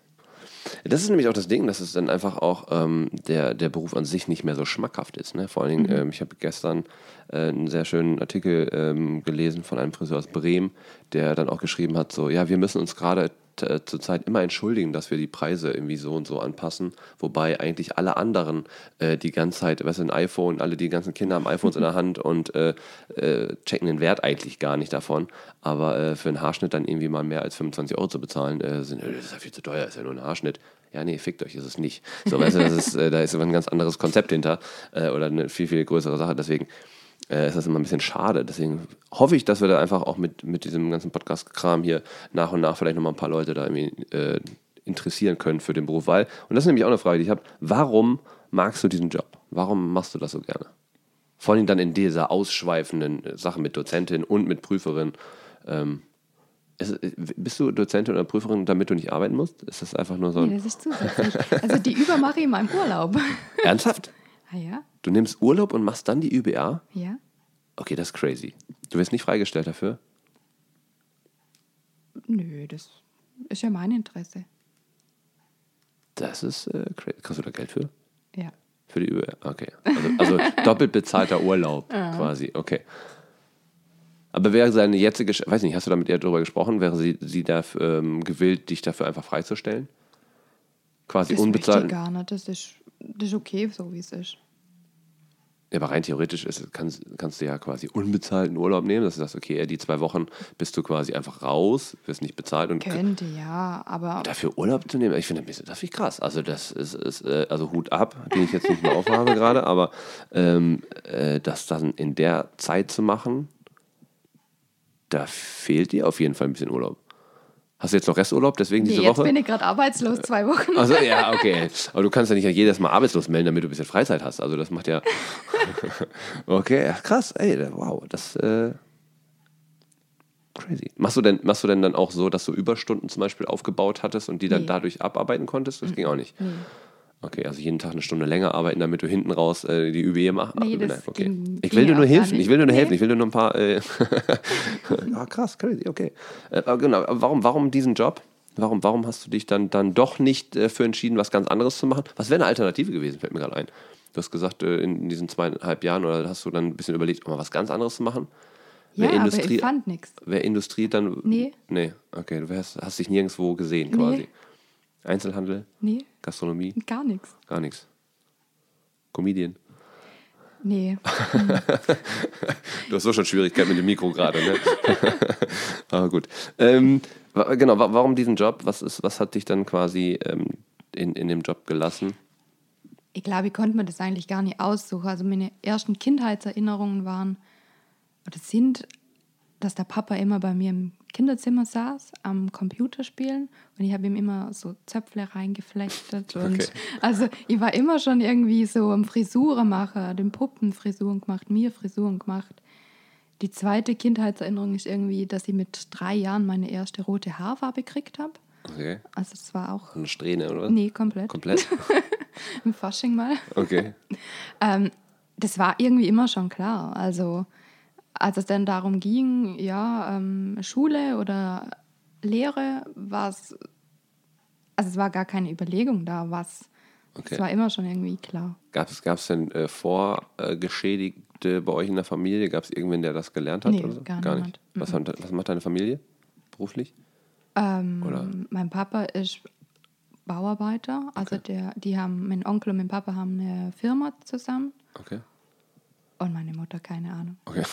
Das ist nämlich auch das Ding, dass es dann einfach auch ähm, der, der Beruf an sich nicht mehr so schmackhaft ist. Ne? Vor allen Dingen, mhm. ähm, ich habe gestern äh, einen sehr schönen Artikel ähm, gelesen von einem Friseur aus Bremen, der dann auch geschrieben hat, so, ja, wir müssen uns gerade t- zurzeit immer entschuldigen, dass wir die Preise irgendwie so und so anpassen, wobei eigentlich alle anderen äh, die ganze Zeit, weißt du, ein iPhone, alle die ganzen Kinder haben iPhones in der Hand und äh, äh, checken den Wert eigentlich gar nicht davon, aber äh, für einen Haarschnitt dann irgendwie mal mehr als fünfundzwanzig Euro zu bezahlen, äh, sind, äh, das ist ja viel zu teuer, ist ja nur ein Haarschnitt. Ja, nee, fickt euch, ist es nicht. So, weißt du, das ist, äh, da ist immer ein ganz anderes Konzept hinter äh, oder eine viel, viel größere Sache. Deswegen äh, ist das immer ein bisschen schade. Deswegen hoffe ich, dass wir da einfach auch mit, mit diesem ganzen Podcast-Kram hier nach und nach vielleicht nochmal ein paar Leute da irgendwie äh, interessieren können für den Beruf. Weil, und das ist nämlich auch eine Frage, die ich habe, warum magst du diesen Job? Warum machst du das so gerne? Vor allem dann in dieser ausschweifenden Sache mit Dozentin und mit Prüferin. Ähm, Ist, bist du Dozentin oder Prüferin, damit du nicht arbeiten musst? Ist das einfach nur so ein... Nee, das ist zusätzlich. Also die Übe mache ich in meinem Urlaub. Ernsthaft? Ah ja? Du nimmst Urlaub und machst dann die Ü B A? Ja. Okay, das ist crazy. Du wirst nicht freigestellt dafür? Nö, das ist ja mein Interesse. Das ist äh, crazy. Kriegst du da Geld für? Ja. Für die Ü B A? Okay. Also, also doppelt bezahlter Urlaub quasi. Okay. Aber wäre seine jetzige, weiß nicht, hast du da mit ihr darüber gesprochen, wäre sie, sie da ähm, gewillt, dich dafür einfach freizustellen? Quasi das unbezahlt? Das gar nicht, das ist, das ist okay, so wie es ist. Ja, aber rein theoretisch ist, kannst, kannst du ja quasi unbezahlten Urlaub nehmen, dass du sagst, okay, die zwei Wochen bist du quasi einfach raus, wirst nicht bezahlt. Und könnte, ja, aber... Dafür Urlaub zu nehmen, ich finde das finde ich krass. Also das ist, ist äh, also Hut ab, den ich jetzt nicht mehr aufhabe gerade, aber ähm, äh, das dann in der Zeit zu machen, da fehlt dir auf jeden Fall ein bisschen Urlaub. Hast du jetzt noch Resturlaub, deswegen diese nee, jetzt Woche? Jetzt bin ich gerade arbeitslos, zwei Wochen. Also ja, okay. Aber du kannst ja nicht jedes Mal arbeitslos melden, damit du ein bisschen Freizeit hast. Also das macht ja... Okay, krass, ey, wow, das... Äh crazy. Machst du, denn, machst du denn dann auch so, dass du Überstunden zum Beispiel aufgebaut hattest und die dann nee. dadurch abarbeiten konntest? Das mhm. ging auch nicht? Nee. Okay, also jeden Tag eine Stunde länger arbeiten, damit du hinten raus äh, die Ü B machst. Nee, das okay. ging, Ich will dir nur helfen, ich will dir nur nee. helfen, ich will dir nur ein paar... Äh ah, krass, crazy, okay. Äh, genau, warum, warum diesen Job? Warum, warum hast du dich dann, dann doch nicht äh, für entschieden, was ganz anderes zu machen? Was wäre eine Alternative gewesen, fällt mir gerade ein. Du hast gesagt, äh, in diesen zweieinhalb Jahren, oder hast du dann ein bisschen überlegt, mal was ganz anderes zu machen? Ja, wär Industrie, aber ich fand nichts. Wäre Industrie dann... Nee. Nee, okay, du wärst, hast dich nirgendwo gesehen nee. quasi. Einzelhandel? Nee. Gastronomie? Gar nichts. Gar nichts. Comedian? Nee. Du hast so schon Schwierigkeiten mit dem Mikro gerade, ne? Aber gut. Ähm, genau, warum diesen Job? Was, ist, was hat dich dann quasi ähm, in, in dem Job gelassen? Ich glaube, ich konnte mir das eigentlich gar nicht aussuchen. Also meine ersten Kindheitserinnerungen waren, oder sind, dass der Papa immer bei mir im Kinderzimmer saß, am Computer spielen, und ich habe ihm immer so Zöpfle reingeflechtet. Und okay. Also ich war immer schon irgendwie so am Frisuremacher, den Puppen Frisuren gemacht, mir Frisuren gemacht. Die zweite Kindheitserinnerung ist irgendwie, dass ich mit drei Jahren meine erste rote Haarfarbe gekriegt habe. Okay. Also es war auch... Eine Strähne, oder? Nee, komplett. Komplett? Im Fasching mal. Okay. ähm, das war irgendwie immer schon klar. Also als es dann darum ging, ja, ähm, Schule oder Lehre, war es... Also es war gar keine Überlegung da, was... Okay. Es war immer schon irgendwie klar. Gab es denn äh, Vorgeschädigte bei euch in der Familie? Gab es irgendwen, der das gelernt hat? Nee, oder so? gar, gar nicht. nicht. Was, hat, was macht deine Familie beruflich? Ähm, oder? Mein Papa ist Bauarbeiter. Also okay. der, die haben, mein Onkel und mein Papa haben eine Firma zusammen. Okay. Und meine Mutter, keine Ahnung. Okay.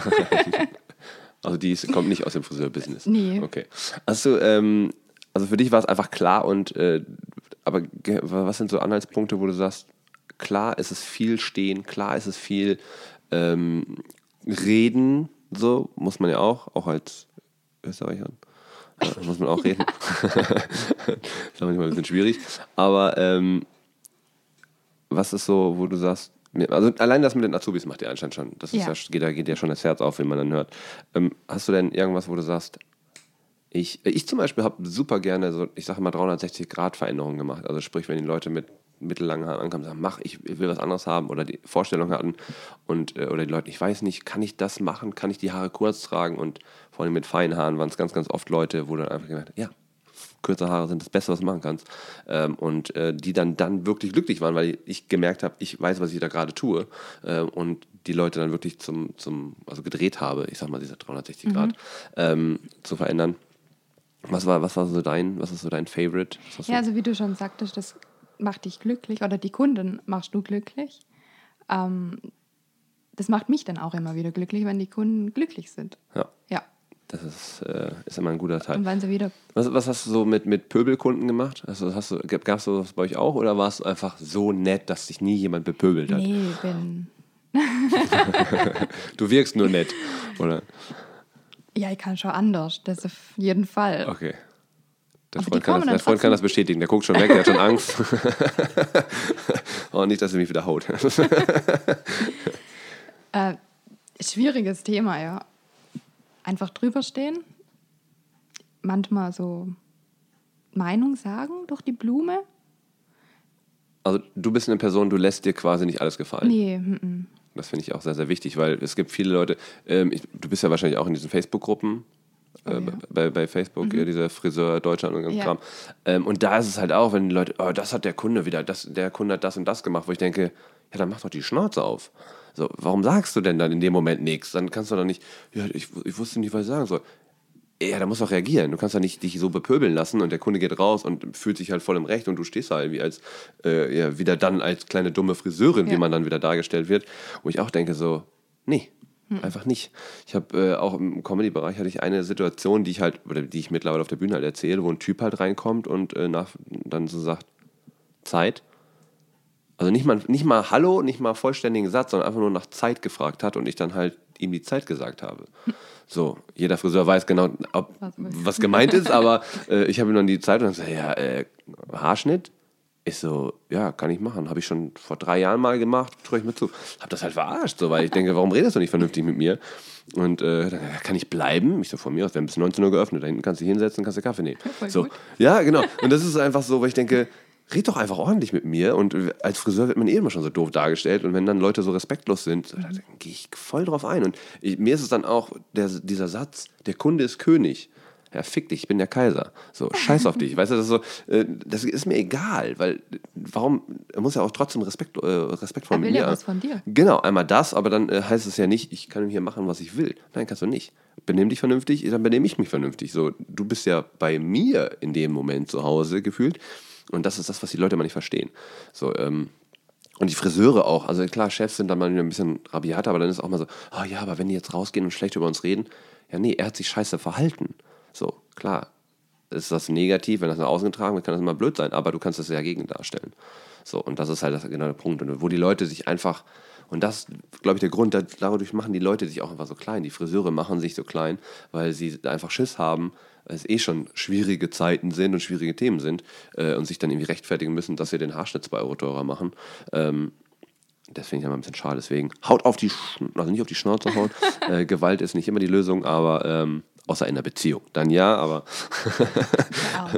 Also die ist, kommt nicht aus dem Friseurbusiness. Nee. Okay. Also, ähm, also für dich war es einfach klar und äh, aber was sind so Anhaltspunkte, wo du sagst, klar ist es viel stehen, klar ist es viel ähm, reden, so muss man ja auch, auch als Österreicher, äh, muss man auch reden. Das ist manchmal ein bisschen schwierig. Aber ähm, was ist so, wo du sagst, also allein das mit den Azubis macht dir anscheinend schon, das ist ja. Ja, geht, da geht ja schon das Herz auf, wenn man dann hört. Ähm, hast du denn irgendwas, wo du sagst, Ich, ich zum Beispiel habe super gerne so, ich sage mal, dreihundertsechzig Grad Veränderungen gemacht. Also sprich, wenn die Leute mit mittellangen Haaren ankommen und sagen, mach, ich will was anderes haben oder die Vorstellung hatten und oder die Leute, ich weiß nicht, kann ich das machen? Kann ich die Haare kurz tragen? Und vor allem mit feinen Haaren waren es ganz, ganz oft Leute, wo dann einfach gedacht, ja, Kurze Haare sind das Beste, was du machen kannst. Ähm, und äh, die dann, dann wirklich glücklich waren, weil ich gemerkt habe, ich weiß, was ich da gerade tue. Äh, und die Leute dann wirklich zum, zum, also gedreht habe, ich sag mal, diese dreihundertsechzig Grad, ähm, zu verändern. Was war, was war so dein, was ist so dein Favorite? Was hast Ja, du- also wie du schon sagtest, das macht dich glücklich oder die Kunden machst du glücklich. Ähm, das macht mich dann auch immer wieder glücklich, wenn die Kunden glücklich sind. ja, Ja. das ist, äh, ist immer ein guter Teil. Und wenn sie wieder. Was, was hast du so mit, mit Pöbelkunden gemacht? Also hast du, gab es sowas bei euch auch oder war es einfach so nett, dass dich nie jemand bepöbelt hat? Nee, ich bin. Du wirkst nur nett, oder? Ja, ich kann schon anders, das auf jeden Fall. Okay. Der Aber Freund, die kann kommen das, dann der Freund kann trotzdem- das bestätigen. Der guckt schon weg, der hat schon Angst. Oh, nicht, dass er mich wieder haut. Äh, schwieriges Thema, ja. Einfach drüber stehen. Manchmal so Meinung sagen durch die Blume. Also du bist eine Person, du lässt dir quasi nicht alles gefallen. Nee, mm, mm. Das finde ich auch sehr, sehr wichtig, weil es gibt viele Leute, ähm, ich, du bist ja wahrscheinlich auch in diesen Facebook-Gruppen, äh, Oh, ja. bei, bei Facebook, äh, dieser Friseur Deutschland und ganz Ja. Kram. Ähm, und da ist es halt auch, wenn die Leute, oh, das hat der Kunde wieder, das, der Kunde hat das und das gemacht, wo ich denke, ja, dann mach doch die Schnauze auf. So, warum sagst du denn dann in dem Moment nichts? Dann kannst du doch nicht, ja, ich, ich wusste nicht, was ich sagen soll. Ja, da musst du auch reagieren. Du kannst ja nicht dich so bepöbeln lassen und der Kunde geht raus und fühlt sich halt voll im Recht und du stehst da irgendwie als, äh, ja, wieder dann als kleine dumme Friseurin, wie Ja. man dann wieder dargestellt wird. Wo ich auch denke so, nee, einfach nicht. Ich habe äh, auch im Comedy-Bereich hatte ich eine Situation, die ich halt, oder die ich mittlerweile auf der Bühne halt erzähle, wo ein Typ halt reinkommt und äh, nach, dann so sagt, Zeit. Also nicht mal, nicht mal Hallo, nicht mal vollständigen Satz, sondern einfach nur nach Zeit gefragt hat und ich dann halt ihm die Zeit gesagt habe. So, jeder Friseur weiß genau, ob, Was- was gemeint ist, aber äh, ich habe ihm dann die Zeit und dann gesagt, ja, äh, Haarschnitt? Ich so, ja, kann ich machen. Habe ich schon vor drei Jahren mal gemacht, traue ich mir zu. Habe das halt verarscht, so, weil ich denke, warum redest du nicht vernünftig mit mir? Und äh, dann, ja, kann ich bleiben? Ich so, von mir aus, wir haben bis neunzehn Uhr geöffnet. Da hinten kannst du dich hinsetzen, kannst du Kaffee nehmen. Voll So, gut. ja, genau. Und das ist einfach so, weil ich denke, red doch einfach ordentlich mit mir. Und als Friseur wird man eh immer schon so doof dargestellt. Und wenn dann Leute so respektlos sind, so, dann gehe ich voll drauf ein. Und ich, mir ist es dann auch der, dieser Satz, der Kunde ist König. Ja, fick dich, ich bin der Kaiser. So, scheiß auf dich. Weißt du, das ist so, äh, das ist mir egal, weil warum, er muss ja auch trotzdem Respekt, äh, respektvoll Er mit will mir. ja was von dir. Genau, einmal das, aber dann äh, heißt es ja nicht, ich kann hier machen, was ich will. Nein, kannst du nicht. Benimm dich vernünftig, dann benehme ich mich vernünftig. So, du bist ja bei mir in dem Moment zu Hause gefühlt. Und das ist das, was die Leute immer nicht verstehen. So, ähm, und die Friseure auch. Also klar, Chefs sind dann mal wieder ein bisschen rabiater, aber dann ist auch mal so, oh ja, aber wenn die jetzt rausgehen und schlecht über uns reden, ja nee, er hat sich scheiße verhalten. So, klar, ist das negativ, wenn das nach außen getragen wird, kann das immer blöd sein, aber du kannst das ja gegen darstellen. So, und das ist halt das, genau der Punkt. Und wo die Leute sich einfach, und das, glaube ich, der Grund, dadurch machen die Leute sich auch einfach so klein. Die Friseure machen sich so klein, weil sie einfach Schiss haben, weil es eh schon schwierige Zeiten sind und schwierige Themen sind äh, und sich dann irgendwie rechtfertigen müssen, dass sie den Haarschnitt zwei Euro teurer machen. Ähm, das finde ich immer ein bisschen schade. Deswegen haut auf die, Sch- also nicht auf die Schnauze hauen. äh, Gewalt ist nicht immer die Lösung, aber ähm, außer in der Beziehung. Dann ja, aber Ja,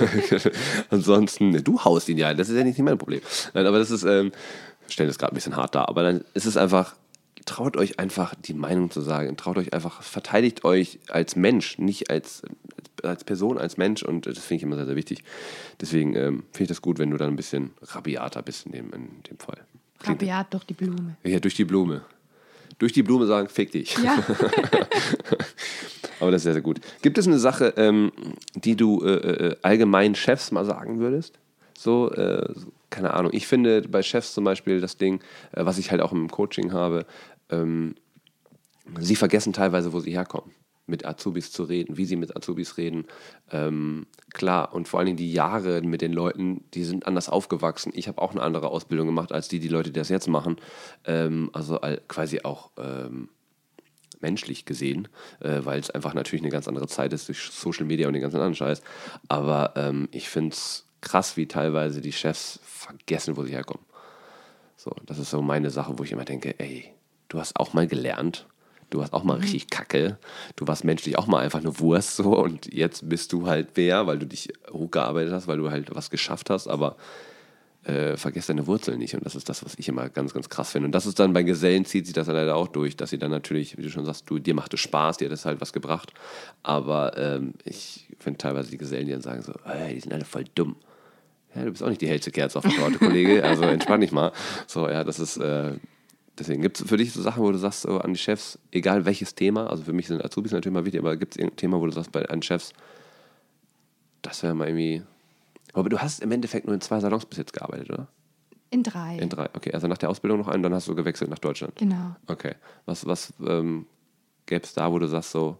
ansonsten, ne, du haust ihn ja, das ist ja nicht mein Problem. Nein, aber das ist, ähm, wir stellen das gerade ein bisschen hart dar, aber dann ist es einfach, traut euch einfach die Meinung zu sagen, traut euch einfach, verteidigt euch als Mensch, nicht als, als Person, als Mensch und das finde ich immer sehr, sehr wichtig. Deswegen ähm, finde ich das gut, wenn du dann ein bisschen rabiater bist in dem, in dem Fall. Klingt- rabiat durch die Blume. Ja, durch die Blume. Durch die Blume sagen, fick dich. Ja. Aber das ist sehr, sehr gut. Gibt es eine Sache, ähm, die du äh, äh, allgemein Chefs mal sagen würdest? So, äh, so, keine Ahnung. Ich finde bei Chefs zum Beispiel das Ding, äh, was ich halt auch im Coaching habe, ähm, sie vergessen teilweise, wo sie herkommen, mit Azubis zu reden, wie sie mit Azubis reden. Ähm, klar, und vor allen Dingen die Jahre mit den Leuten, die sind anders aufgewachsen. Ich habe auch eine andere Ausbildung gemacht, als die, die Leute, die das jetzt machen. Ähm, also all, quasi auch ähm, menschlich gesehen, äh, weil es einfach natürlich eine ganz andere Zeit ist durch Social Media und den ganzen anderen Scheiß. Aber ähm, ich finde es krass, wie teilweise die Chefs vergessen, wo sie herkommen. So, das ist so meine Sache, wo ich immer denke, ey, du hast auch mal gelernt, du hast auch mal richtig Kacke, du warst menschlich auch mal einfach eine Wurst so und jetzt bist du halt wer, weil du dich hochgearbeitet hast, weil du halt was geschafft hast, aber äh, vergesst deine Wurzeln nicht. Und das ist das, was ich immer ganz, ganz krass finde. Und das ist dann bei Gesellen, zieht sich das dann leider auch durch, dass sie dann natürlich, wie du schon sagst, du, dir macht es Spaß, dir hat das halt was gebracht. Aber ähm, ich finde teilweise die Gesellen, die dann sagen so, hey, die sind alle voll dumm. Ja, du bist auch nicht die hellste Kerze auf der Torte, Kollege, also entspann dich mal. So, ja, das ist, äh, deswegen gibt es für dich so Sachen, wo du sagst so an die Chefs, egal welches Thema, also für mich sind Azubis natürlich mal wichtig, aber gibt es irgendein Thema, wo du sagst bei den Chefs, das wäre mal irgendwie, aber du hast im Endeffekt nur in zwei Salons bis jetzt gearbeitet, oder? In drei. In drei, okay, also nach der Ausbildung noch einen, dann hast du gewechselt nach Deutschland. Genau. Okay, was, was ähm, gäbe es da, wo du sagst so,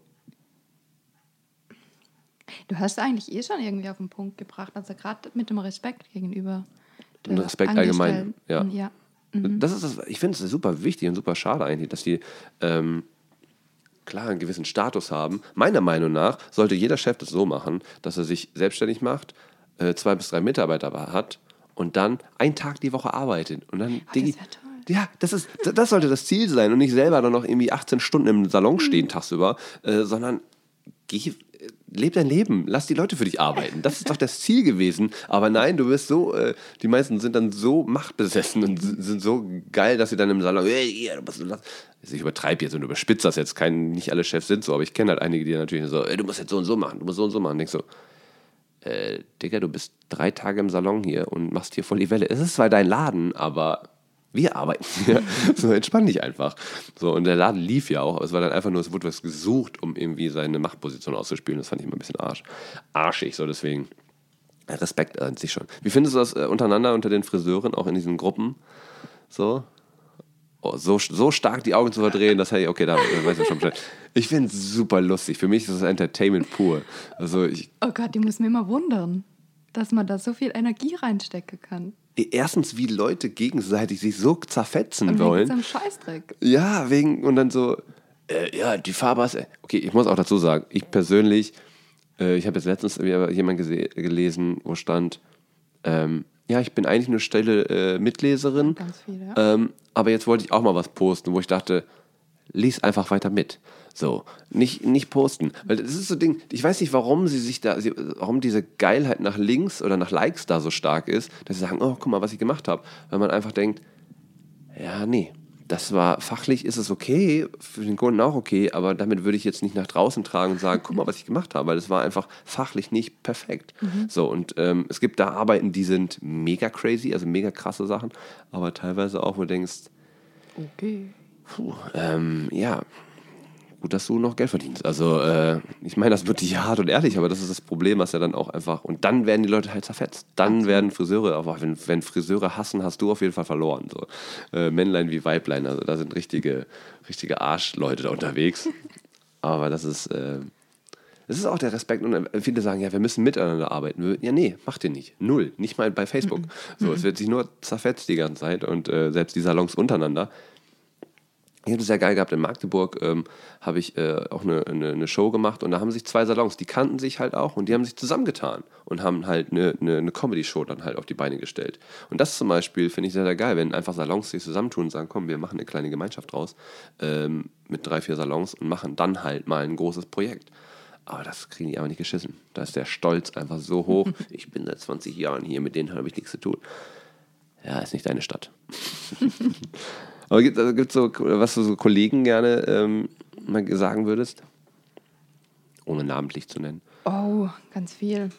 du hast eigentlich eh schon irgendwie auf den Punkt gebracht, also gerade mit dem Respekt gegenüber der Und Respekt allgemein, Angestellten. ja. ja. Mhm. Das ist das, ich finde es super wichtig und super schade eigentlich, dass die ähm, klar einen gewissen Status haben. Meiner Meinung nach sollte jeder Chef das so machen, dass er sich selbstständig macht, äh, zwei bis drei Mitarbeiter hat und dann einen Tag die Woche arbeitet. Und dann Oh, Digi- das wäre toll. ja, das, ist, das sollte das Ziel sein und nicht selber dann noch irgendwie achtzehn Stunden im Salon stehen Mhm. tagsüber, äh, sondern geh, leb dein Leben, lass die Leute für dich arbeiten. Das ist doch das Ziel gewesen. Aber nein, du bist so, äh, die meisten sind dann so machtbesessen und s- sind so geil, dass sie dann im Salon, hey, yeah, du musst, lass. Also ich übertreibe jetzt und überspitze das jetzt. Kein, nicht alle Chefs sind so, aber ich kenne halt einige, die natürlich so, ey, du musst jetzt so und so machen, du musst so und so machen. Und denkst so, äh, Digga, du bist drei Tage im Salon hier und machst hier voll die Welle. Es ist zwar dein Laden, aber wir arbeiten hier. So, entspann dich einfach. So, und der Laden lief ja auch, aber es war dann einfach nur, es wurde was gesucht, um irgendwie seine Machtposition auszuspielen. Das fand ich immer ein bisschen arsch, arschig, so deswegen Respekt an sich schon. Wie findest du das äh, untereinander unter den Friseuren, auch in diesen Gruppen? So? Oh, so, so stark die Augen zu verdrehen, dass hey, okay, da äh, weiß ich schon Bescheid. Ich finde es super lustig. Für mich ist es Entertainment pur. Also ich, Oh Gott, die muss mir immer wundern, dass man da so viel Energie reinstecken kann. erstens, wie Leute gegenseitig sich so zerfetzen Und wegen wollen. so einem Scheißdreck. Ja, wegen, und dann so, äh, ja, die Farbe ist, okay, ich muss auch dazu sagen, ich persönlich, äh, ich habe jetzt letztens wieder jemand gese- gelesen, wo stand, ähm, ja, ich bin eigentlich eine stille äh, Mitleserin, Ganz viel, ja. ähm, aber jetzt wollte ich auch mal was posten, wo ich dachte, lies einfach weiter mit. So, nicht, nicht posten. Weil das ist so ein Ding, ich weiß nicht, warum sie sich da, sie, warum diese Geilheit nach links oder nach Likes da so stark ist, dass sie sagen, oh, guck mal, was ich gemacht habe. Weil man einfach denkt, ja, nee, das war, fachlich ist es okay, für den Kunden auch okay, aber damit würde ich jetzt nicht nach draußen tragen und sagen, guck mal, was ich gemacht habe, weil es war einfach fachlich nicht perfekt. So, und ähm, es gibt da Arbeiten, die sind mega crazy, also mega krasse Sachen, aber teilweise auch, wo du denkst, Okay. puh, ähm, ja, gut, dass du noch Geld verdienst. Also, äh, ich meine, das wird dich hart und ehrlich, aber das ist das Problem, was ja dann auch einfach. Und dann werden die Leute halt zerfetzt. Dann Absolut. werden Friseure, aber wenn, wenn Friseure hassen, hast du auf jeden Fall verloren. So. Äh, Männlein wie Weiblein, also da sind richtige, richtige Arschleute da unterwegs. Aber das ist, äh, das ist auch der Respekt. Und äh, viele sagen, ja, wir müssen miteinander arbeiten. Ja, nee, macht ihr nicht. Null. Nicht mal bei Facebook. So, es wird sich nur zerfetzt die ganze Zeit und äh, selbst die Salons untereinander. Ich habe es sehr geil gehabt. In Magdeburg ähm, habe ich äh, auch eine, eine, eine Show gemacht und da haben sich zwei Salons, die kannten sich halt auch und die haben sich zusammengetan und haben halt eine, eine, eine Comedy-Show dann halt auf die Beine gestellt. Und das zum Beispiel finde ich sehr, sehr geil, wenn einfach Salons sich zusammentun und sagen, komm, wir machen eine kleine Gemeinschaft draus ähm, mit drei, vier Salons und machen dann halt mal ein großes Projekt. Aber das kriegen die aber nicht geschissen. Da ist der Stolz einfach so hoch. Ich bin seit zwanzig Jahren hier, mit denen habe ich nichts zu tun. Ja, ist nicht deine Stadt. Aber gibt es also so, was du so Kollegen gerne ähm, mal sagen würdest? Ohne namentlich zu nennen. Oh, ganz viel.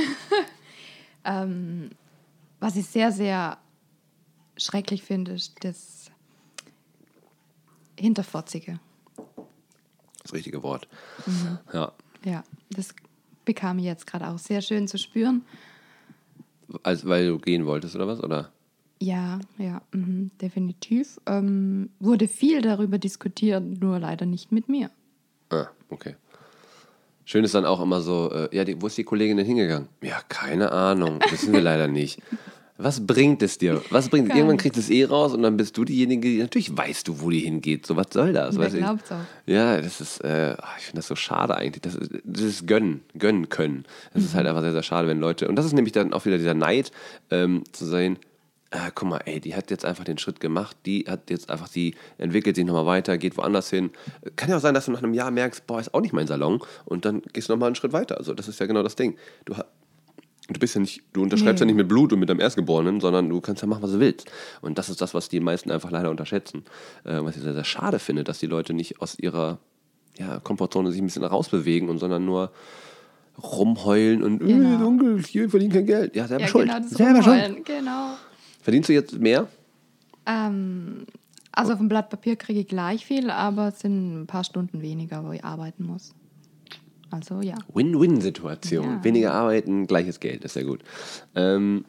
ähm, was ich sehr, sehr schrecklich finde, ist das Hinterfotzige. Das richtige Wort. Ja. Ja, das bekam ich jetzt gerade auch sehr schön zu spüren. Also, weil du gehen wolltest oder was? Oder? Ja, ja, mhm, definitiv. Ähm, wurde viel darüber diskutiert, nur leider nicht mit mir. Ah, okay. Schön ist dann auch immer so, äh, ja, die, wo ist die Kollegin denn hingegangen? Ja, keine Ahnung, wissen wir leider nicht. Was bringt es dir? Was bringt Gar Irgendwann nichts. kriegst du es eh raus und dann bist du diejenige, die, natürlich weißt du, wo die hingeht. So, was soll das? Wer Weiß ich. glaubt's auch? Ja, das ist, äh, ach, ich finde das so schade eigentlich. Das ist, das ist gönnen, gönnen können. Das ist halt einfach sehr, sehr schade, wenn Leute, und das ist nämlich dann auch wieder dieser Neid, ähm, zu sehen, äh, guck mal, ey, die hat jetzt einfach den Schritt gemacht, die hat jetzt einfach, die entwickelt sich nochmal weiter, geht woanders hin. Kann ja auch sein, dass du nach einem Jahr merkst, boah, ist auch nicht mein Salon und dann gehst du nochmal einen Schritt weiter. Also das ist ja genau das Ding. Du, ha- Du bist ja nicht, du unterschreibst nee. ja nicht mit Blut und mit deinem Erstgeborenen, sondern du kannst ja machen, was du willst. Und das ist das, was die meisten einfach leider unterschätzen. Äh, was ich sehr, sehr schade finde, dass die Leute nicht aus ihrer ja, Komfortzone sich ein bisschen rausbewegen und sondern nur rumheulen und genau. äh, dunkel, ich verdiene kein Geld. Ja, selber ja, schuld. Genau, selber schuld. Genau. Verdienst du jetzt mehr? Ähm, also auf dem Blatt Papier kriege ich gleich viel, aber es sind ein paar Stunden weniger, wo ich arbeiten muss. Also ja. Win-Win-Situation. Ja. Weniger arbeiten, gleiches Geld, das ist ja gut. Ähm,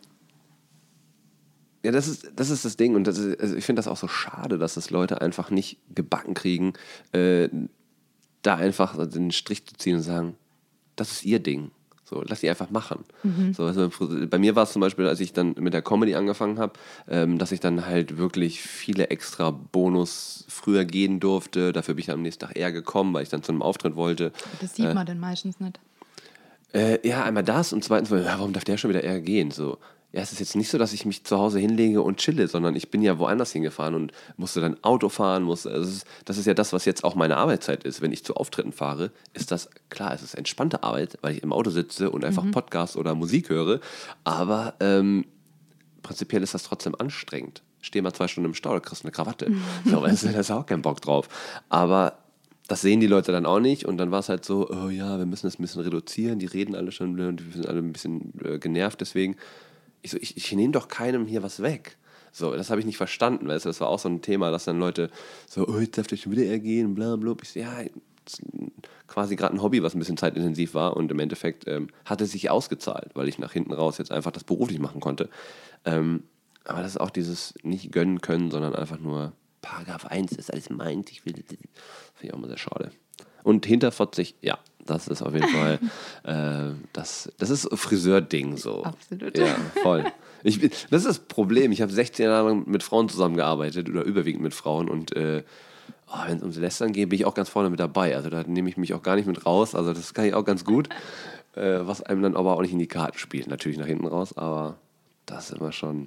ja, das ist, das ist das Ding und das ist, also ich finde das auch so schade, dass das Leute einfach nicht gebacken kriegen, äh, da einfach den Strich zu ziehen und sagen, das ist ihr Ding. So, lass die einfach machen. Mhm. So, also bei mir war es zum Beispiel, als ich dann mit der Comedy angefangen habe, ähm, dass ich dann halt wirklich viele extra Bonus früher gehen durfte. Dafür bin ich dann am nächsten Tag eher gekommen, weil ich dann zu einem Auftritt wollte. Das sieht äh, man dann meistens nicht. Äh, ja, einmal das und zweitens, ja, warum darf der schon wieder eher gehen? So. Ja, es ist jetzt nicht so, dass ich mich zu Hause hinlege und chille, sondern ich bin ja woanders hingefahren und musste dann Auto fahren. Musste, also das, ist, das ist ja das, was jetzt auch meine Arbeitszeit ist. Wenn ich zu Auftritten fahre, ist das, klar, es ist entspannte Arbeit, weil ich im Auto sitze und einfach mhm. Podcast oder Musik höre. Aber ähm, prinzipiell ist das trotzdem anstrengend. Steh mal zwei Stunden im Stau, da kriegst du eine Krawatte. Mhm. So, weißt du, da ist auch kein Bock drauf. Aber das sehen die Leute dann auch nicht und dann war es halt so, oh ja, wir müssen das ein bisschen reduzieren, die reden alle schon und wir sind alle ein bisschen äh, genervt, deswegen Ich so, ich, ich nehme doch keinem hier was weg. So, das habe ich nicht verstanden, weißt du, das war auch so ein Thema, dass dann Leute so, oh, jetzt darf ich schon wieder ergehen, bla bla. Ich so, ja, quasi gerade ein Hobby, was ein bisschen zeitintensiv war und im Endeffekt ähm, hat es sich ausgezahlt, weil ich nach hinten raus jetzt einfach das beruflich machen konnte. Ähm, aber das ist auch dieses nicht gönnen können, sondern einfach nur Paragraph eins ist alles meint, ich will, finde ich auch immer sehr schade. Und hinterfotzig, ja, das ist auf jeden Fall, äh, das, das ist Friseur-Ding so. Absolut. Ja, voll. Ich, das ist das Problem. Ich habe sechzehn Jahre lang mit Frauen zusammengearbeitet oder überwiegend mit Frauen und äh, oh, wenn es ums Lästern geht, bin ich auch ganz vorne mit dabei. Also da nehme ich mich auch gar nicht mit raus. Also das kann ich auch ganz gut, äh, was einem dann aber auch nicht in die Karten spielt. Natürlich nach hinten raus, aber das ist immer schon...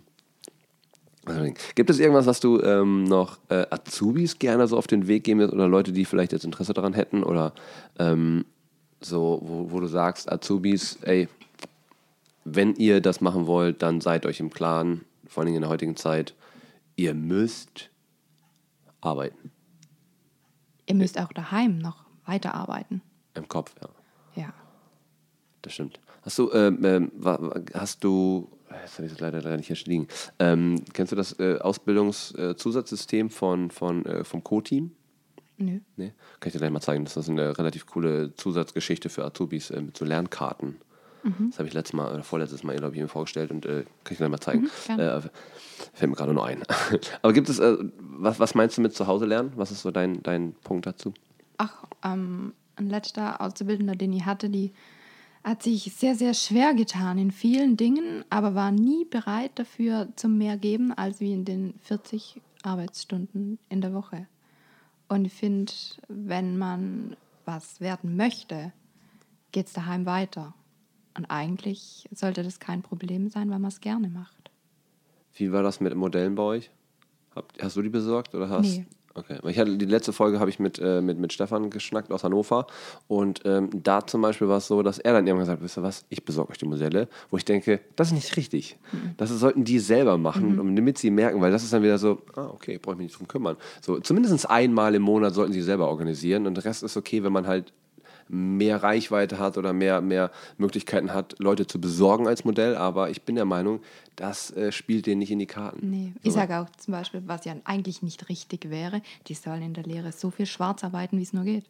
Gibt es irgendwas, was du ähm, noch äh, Azubis gerne so auf den Weg geben willst oder Leute, die vielleicht jetzt Interesse daran hätten oder ähm, so, wo, wo du sagst, Azubis, ey, wenn ihr das machen wollt, dann seid euch im Klaren, vor allem in der heutigen Zeit, ihr müsst arbeiten. Ihr müsst auch daheim noch weiterarbeiten. Im Kopf, ja. Ja. Das stimmt. Hast du, ähm, ähm, hast du, jetzt habe ich es leider, leider nicht hier liegen, ähm, kennst du das äh, Ausbildungszusatzsystem von, von, äh, vom Co-Team? Nö. Nee? Kann ich dir gleich mal zeigen. Das ist eine relativ coole Zusatzgeschichte für Azubis äh, mit so Lernkarten. Mhm. Das habe ich letztes Mal, oder vorletztes Mal, glaube ich, mir vorgestellt und äh, kann ich dir gleich mal zeigen. Mhm, äh, fällt mir gerade nur ein. Aber gibt es, äh, was, was meinst du mit zu Hause lernen? Was ist so dein, dein Punkt dazu? Ach, ähm, ein letzter Auszubildender, den ich hatte, die hat sich sehr, sehr schwer getan in vielen Dingen, aber war nie bereit dafür zum mehr geben, als wie in den vierzig Arbeitsstunden in der Woche. Und ich finde, wenn man was werden möchte, geht es daheim weiter. Und eigentlich sollte das kein Problem sein, weil man es gerne macht. Wie war das mit Modellen bei euch? Habt, hast du die besorgt? Oder hast? Nee. Okay, ich hatte die letzte Folge habe ich mit, äh, mit, mit Stefan geschnackt aus Hannover und ähm, da zum Beispiel war es so, dass er dann irgendwann gesagt hat, wisst ihr was, ich besorge euch die Modelle, wo ich denke, das ist nicht richtig. Mhm. Das sollten die selber machen, mhm. damit sie merken, weil das ist dann wieder so, ah okay, brauche ich mich nicht drum kümmern. So, zumindest einmal im Monat sollten sie selber organisieren und der Rest ist okay, wenn man halt mehr Reichweite hat oder mehr, mehr Möglichkeiten hat, Leute zu besorgen als Modell, aber ich bin der Meinung, das äh, spielt denen nicht in die Karten. Nee. Ich so. sage auch zum Beispiel, was ja eigentlich nicht richtig wäre, die sollen in der Lehre so viel schwarz arbeiten, wie es nur geht.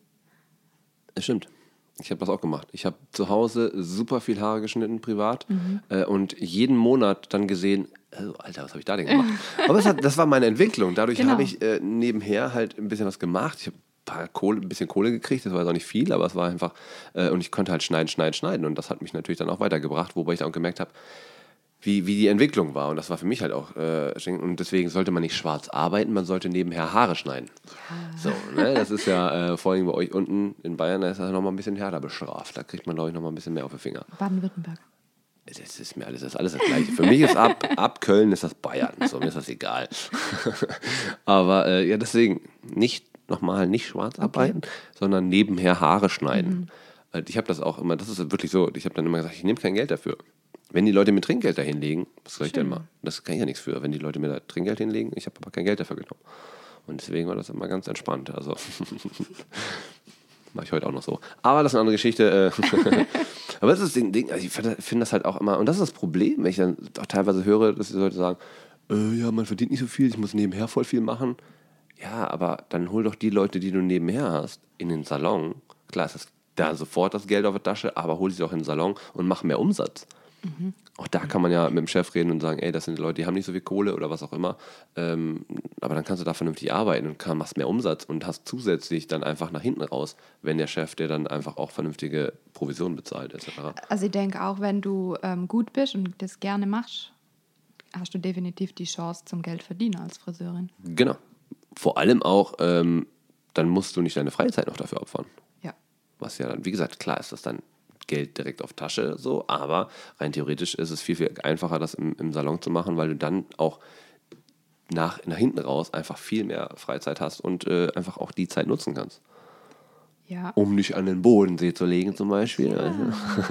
Das stimmt. Ich habe das auch gemacht. Ich habe zu Hause super viel Haare geschnitten, privat, mhm. äh, und jeden Monat dann gesehen, also, Alter, was habe ich da denn gemacht? Aber das, hat, das war meine Entwicklung. Dadurch genau. habe ich äh, nebenher halt ein bisschen was gemacht. Ich habe Paar Kohle, ein bisschen Kohle gekriegt, das war jetzt auch nicht viel, aber es war einfach, äh, und ich konnte halt schneiden, schneiden, schneiden und das hat mich natürlich dann auch weitergebracht, wobei ich auch gemerkt habe, wie, wie die Entwicklung war und das war für mich halt auch, äh, und deswegen sollte man nicht schwarz arbeiten, man sollte nebenher Haare schneiden. Ja. So, ne, das ist ja äh, vor allem bei euch unten in Bayern, da ist das nochmal ein bisschen härter bestraft, da kriegt man, glaube ich, nochmal ein bisschen mehr auf den Finger. Baden-Württemberg. Das ist mir alles, das ist alles das Gleiche. Für mich ist ab, ab Köln ist das Bayern, so, mir ist das egal. Aber äh, ja, deswegen nicht nochmal nicht schwarz arbeiten, okay. sondern nebenher Haare schneiden. Mhm. Ich habe das auch immer, das ist wirklich so, ich habe dann immer gesagt, ich nehme kein Geld dafür. wenn die Leute mir Trinkgeld dahin legen, was soll ich Schön. denn mal? Das kann ich ja nichts für, wenn die Leute mir da Trinkgeld hinlegen. Ich habe aber kein Geld dafür genommen. Und deswegen war das immer ganz entspannt. Also mache ich heute auch noch so. Aber das ist eine andere Geschichte. äh. Aber das ist das Ding, also ich finde find das halt auch immer, und das ist das Problem, wenn ich dann auch teilweise höre, dass die Leute sagen, äh, ja, man verdient nicht so viel, ich muss nebenher voll viel machen. Ja, aber dann hol doch die Leute, die du nebenher hast, in den Salon. Klar ist das da sofort das Geld auf der Tasche, aber hol sie doch in den Salon und mach mehr Umsatz. Mhm. Auch da kann man ja mit dem Chef reden und sagen, ey, das sind die Leute, die haben nicht so viel Kohle oder was auch immer. Ähm, aber dann kannst du da vernünftig arbeiten und kann, machst mehr Umsatz und hast zusätzlich dann einfach nach hinten raus, wenn der Chef dir dann einfach auch vernünftige Provisionen bezahlt, et cetera. Also ich denke auch, wenn du ähm, gut bist und das gerne machst, hast du definitiv die Chance zum Geld verdienen als Friseurin. Genau. Vor allem auch, ähm, dann musst du nicht deine Freizeit noch dafür opfern. Ja. Was ja dann, wie gesagt, klar ist das dann Geld direkt auf Tasche, so, aber rein theoretisch ist es viel, viel einfacher, das im, im Salon zu machen, weil du dann auch nach, nach hinten raus einfach viel mehr Freizeit hast und äh, einfach auch die Zeit nutzen kannst. Ja. Um dich an den Bodensee zu legen zum Beispiel. Ja. Also.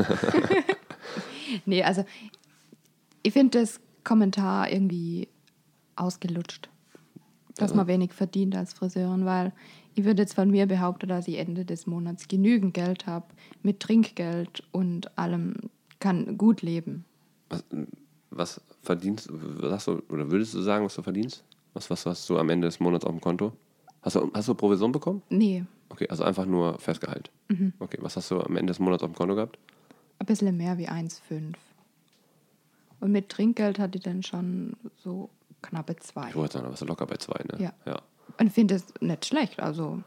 Nee, also ich finde das Kommentar irgendwie ausgelutscht, dass Ja. man wenig verdient als Friseurin, weil ich würde jetzt von mir behaupten, dass ich Ende des Monats genügend Geld habe, mit Trinkgeld und allem kann gut leben. Was, was verdienst was hast du, oder würdest du sagen, was du verdienst? Was, was hast du am Ende des Monats auf dem Konto? Hast du, hast du Provision bekommen? Nee, Okay, also einfach nur Festgehalt. Mhm. Okay, was hast du am Ende des Monats auf dem Konto gehabt? ein bisschen mehr wie eins Komma fünf. Und mit Trinkgeld hatte ich dann schon so knappe zwei. Ich wollte sagen, da warst du locker bei zwei, ne? Ja. ja. Und ich finde das nicht schlecht, also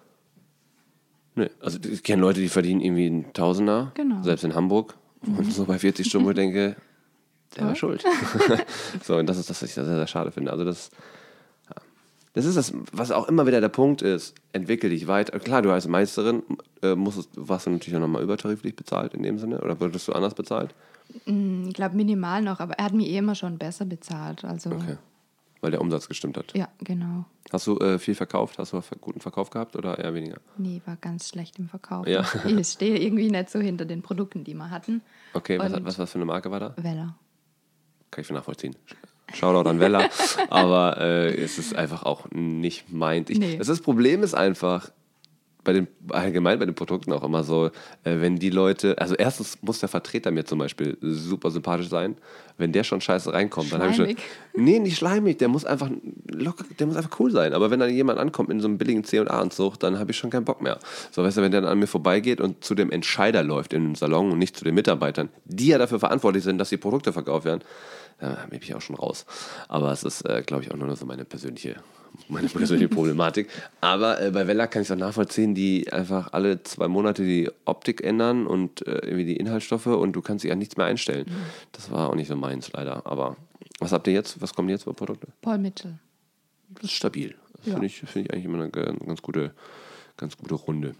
Nee, also ich kenne Leute, die verdienen irgendwie einen Tausender, Genau. selbst in Hamburg. Und so bei vierzig Stunden, wo ich denke, der war Toll. schuld. So, und das ist das, was ich sehr, sehr schade finde. Also das, ja. Das ist das, was auch immer wieder der Punkt ist, entwickel dich weiter. Klar, du als Meisterin äh, musstest, warst du natürlich auch nochmal übertariflich bezahlt in dem Sinne, oder wurdest du anders bezahlt? ich glaube minimal noch, aber er hat mich eh immer schon besser bezahlt. Also Okay, weil der Umsatz gestimmt hat. ja, genau. Hast du äh, viel verkauft? Hast du einen guten Verkauf gehabt oder eher weniger? Nee, war ganz schlecht im Verkauf. Ja. Ich stehe irgendwie nicht so hinter den Produkten, die wir hatten. Okay, was, Und- was, was für eine Marke war da? Weller. Kann ich nachvollziehen. Shoutout an Weller, aber äh, es ist einfach auch nicht meint. Ich, Nee. das, das Problem ist einfach, bei den, allgemein bei den Produkten auch immer so, äh, wenn die Leute, also erstens muss der Vertreter mir zum Beispiel super sympathisch sein, wenn der schon scheiße reinkommt, dann habe ich schon, Schleimig. nee, nicht schleimig, der muss einfach locker, der muss einfach cool sein, aber wenn dann jemand ankommt in so einem billigen C und A-Anzug, dann habe ich schon keinen Bock mehr. So, weißt du, wenn der dann an mir vorbeigeht und zu dem Entscheider läuft in dem Salon und nicht zu den Mitarbeitern, die ja dafür verantwortlich sind, dass die Produkte verkauft werden, da bin ich auch schon raus. Aber es ist, äh, glaube ich, auch nur so meine persönliche, meine persönliche Problematik. Aber äh, bei Weller kann ich es auch nachvollziehen, die einfach alle zwei Monate die Optik ändern und äh, irgendwie die Inhaltsstoffe und du kannst dich an nichts mehr einstellen. Mhm. Das war auch nicht so meins, leider. Aber was habt ihr jetzt? Was kommen jetzt für Produkte? Paul Mitchell. Das ist stabil. Das Ja. finde ich, find ich eigentlich immer eine g- ganz gute, ganz gute Runde.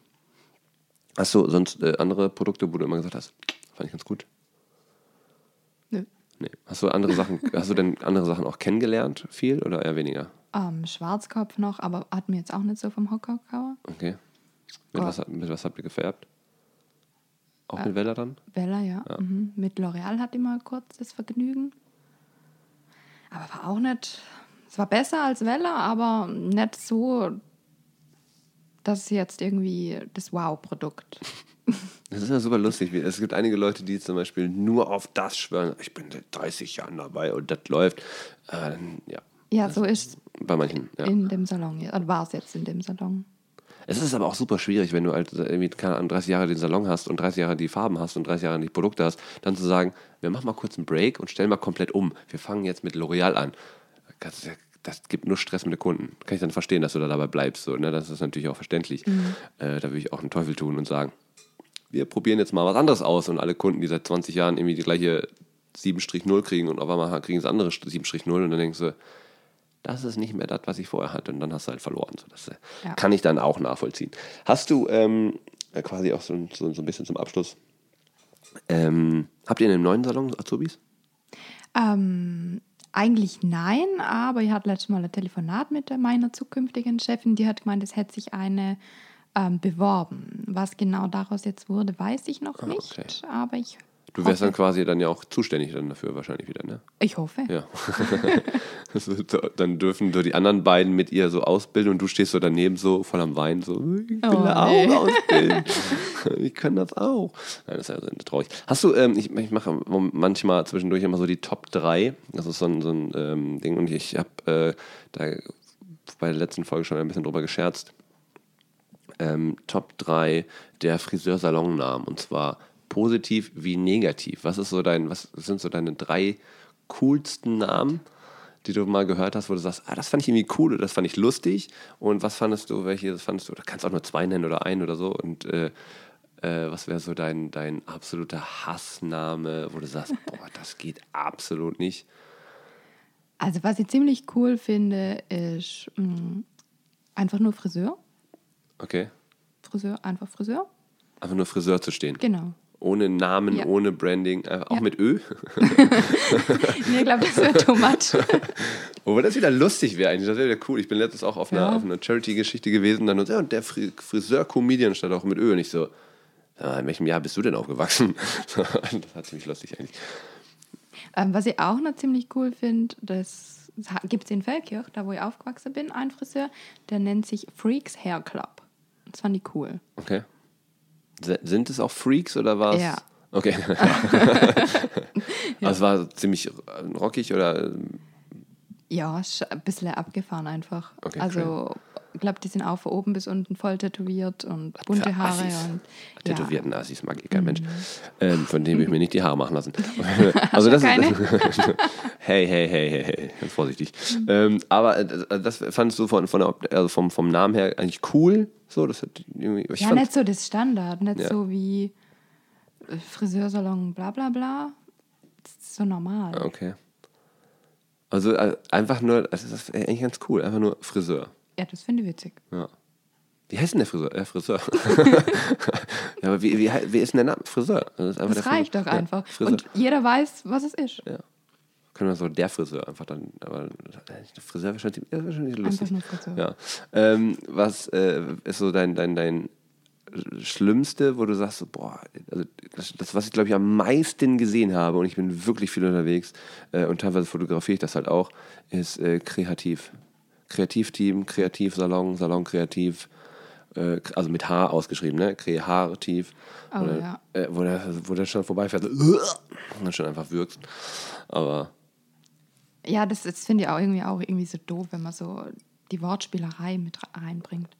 Hast du sonst äh, andere Produkte, wo du immer gesagt hast, fand ich ganz gut? Nö. Nee. Hast du andere Sachen, hast du denn andere Sachen auch kennengelernt, viel oder eher weniger? Ähm, Schwarzkopf noch, aber hat mir jetzt auch nicht so vom Hocker gehauen. Okay. Mit, Oh. was, mit was habt ihr gefärbt? Auch mit Weller dann? Weller, ja. Mhm. Mit L'Oreal hatte ich mal kurz das Vergnügen. Aber war auch nicht. Es war besser als Weller, aber nicht so, dass es jetzt irgendwie das Wow-Produkt. Das ist ja super lustig. Es gibt einige Leute, die zum Beispiel nur auf das schwören. Ich bin seit dreißig Jahren dabei und das läuft. Äh, ja. Ja, so ist Bei manchen, ja. in dem Salon. Oder war es jetzt in dem Salon? Es ist aber auch super schwierig, wenn du halt irgendwie, keine Ahnung, dreißig Jahre den Salon hast und dreißig Jahre die Farben hast und dreißig Jahre die Produkte hast, dann zu sagen, wir machen mal kurz einen Break und stellen mal komplett um. Wir fangen jetzt mit L'Oreal an. Das, das gibt nur Stress mit den Kunden. Kann ich dann verstehen, dass du da dabei bleibst. So, ne? Das ist natürlich auch verständlich. Mhm. Äh, da würde ich auch einen Teufel tun und sagen, wir probieren jetzt mal was anderes aus und alle Kunden, die seit zwanzig Jahren irgendwie die gleiche sieben null kriegen und auf einmal kriegen sie andere sieben null und dann denkst du, das ist nicht mehr das, was ich vorher hatte und dann hast du halt verloren. So, das Ja. kann ich dann auch nachvollziehen. Hast du ähm, quasi auch so, so, so ein bisschen zum Abschluss, ähm, habt ihr in dem neuen Salon Azubis? Ähm, eigentlich nein, aber ich hatte letztes Mal ein Telefonat mit meiner zukünftigen Chefin, die hat gemeint, es hätte sich eine ähm, beworben. Was genau daraus jetzt wurde, weiß ich noch Ah, nicht, okay. aber ich Du wärst hoffe. dann quasi dann ja auch zuständig dann dafür wahrscheinlich wieder, ne? Ich hoffe. Ja. Also, dann dürfen so die anderen beiden mit ihr so ausbilden und du stehst so daneben so voll am Weinen, so, ich will Oh, da nee. auch ausbilden. Ich kann das auch. Nein, das ist ja traurig. Hast du, ähm, ich, ich mache manchmal zwischendurch immer so die Top drei. Das ist so ein, so ein ähm, Ding und ich habe äh, da bei der letzten Folge schon ein bisschen drüber gescherzt. Ähm, Top drei der Friseursalonnamen und zwar positiv wie negativ. Was ist so dein, was sind so deine drei coolsten Namen, die du mal gehört hast, wo du sagst, ah, das fand ich irgendwie cool oder das fand ich lustig und was fandest du, welche das fandest du, oder kannst auch nur zwei nennen oder einen oder so und äh, äh, was wäre so dein, dein absoluter Hassname, wo du sagst, boah, das geht absolut nicht. Also was ich ziemlich cool finde, ist mh, einfach nur Friseur. Okay. Friseur, einfach Friseur. Einfach nur Friseur zu stehen. Genau. Ohne Namen, Ja. ohne Branding, einfach auch Ja. mit Ö. Nee, ich glaube, das wäre too much. Wobei das wieder lustig wäre eigentlich, das wäre wieder cool. Ich bin letztens auch auf einer, Ja. auf einer Charity-Geschichte gewesen, dann und, ja, und der Fri- Friseur-Comedian stand auch mit Ö und ich so, ja, in welchem Jahr bist du denn aufgewachsen? Das war ziemlich lustig eigentlich. Ähm, was ich auch noch ziemlich cool finde, das gibt es in Feldkirch, da wo ich aufgewachsen bin, ein Friseur, der nennt sich Freaks Hair Club. Das fand ich cool. Okay. Se- Sind es auch Freaks oder war es? Ja. Okay. Also es war ziemlich rockig oder? Ja, ist ein bisschen abgefahren einfach. Okay, also, ich glaube, die sind auch von oben bis unten voll tätowiert und bunte Für Haare. Assis. Und, Tätowierten ja. Assis mag eh kein Mensch. Ähm, von dem will ich mir nicht die Haare machen lassen. Also das Keine? ist, hey, hey, hey, hey, hey, ganz vorsichtig. Ähm, aber äh, das fandest du von, von der, Opt- also vom, vom Namen her eigentlich cool? So, das hat irgendwie, ich Ja, fand, nicht so das Standard, nicht Ja. so wie äh, Friseursalon, bla bla bla. Das ist so normal. Okay. Also äh, einfach nur, das ist eigentlich ganz cool, einfach nur Friseur. Ja, das finde ich witzig. Ja. Wie heißt denn der Friseur? Der Friseur. Ja, aber wie, wie, hei- wie ist denn der Name? Friseur. Das, ist einfach Das der reicht Friseur. doch Ja, einfach. Friseur. Und jeder weiß, was es ist. Ja. Können wir so der Friseur einfach dann, aber der Friseur wäre schon, ziemlich- das wäre schon nicht lustig. Einfach nur Friseur. Ja. Ähm, was äh, ist so dein, dein, dein Schlimmste, wo du sagst, so, boah, also das, das, was ich glaube ich am meisten gesehen habe, und ich bin wirklich viel unterwegs äh, und teilweise fotografiere ich das halt auch, ist äh, kreativ. Kreativteam, Kreativsalon, Salon kreativ, äh, also mit H ausgeschrieben, ne? Kreativ. Oh, wo, der, ja. äh, wo, der, wo der schon vorbeifährt so, und dann schon einfach würzt. Aber Ja, das, das finde ich auch irgendwie, auch irgendwie so doof, wenn man so die Wortspielerei mit reinbringt.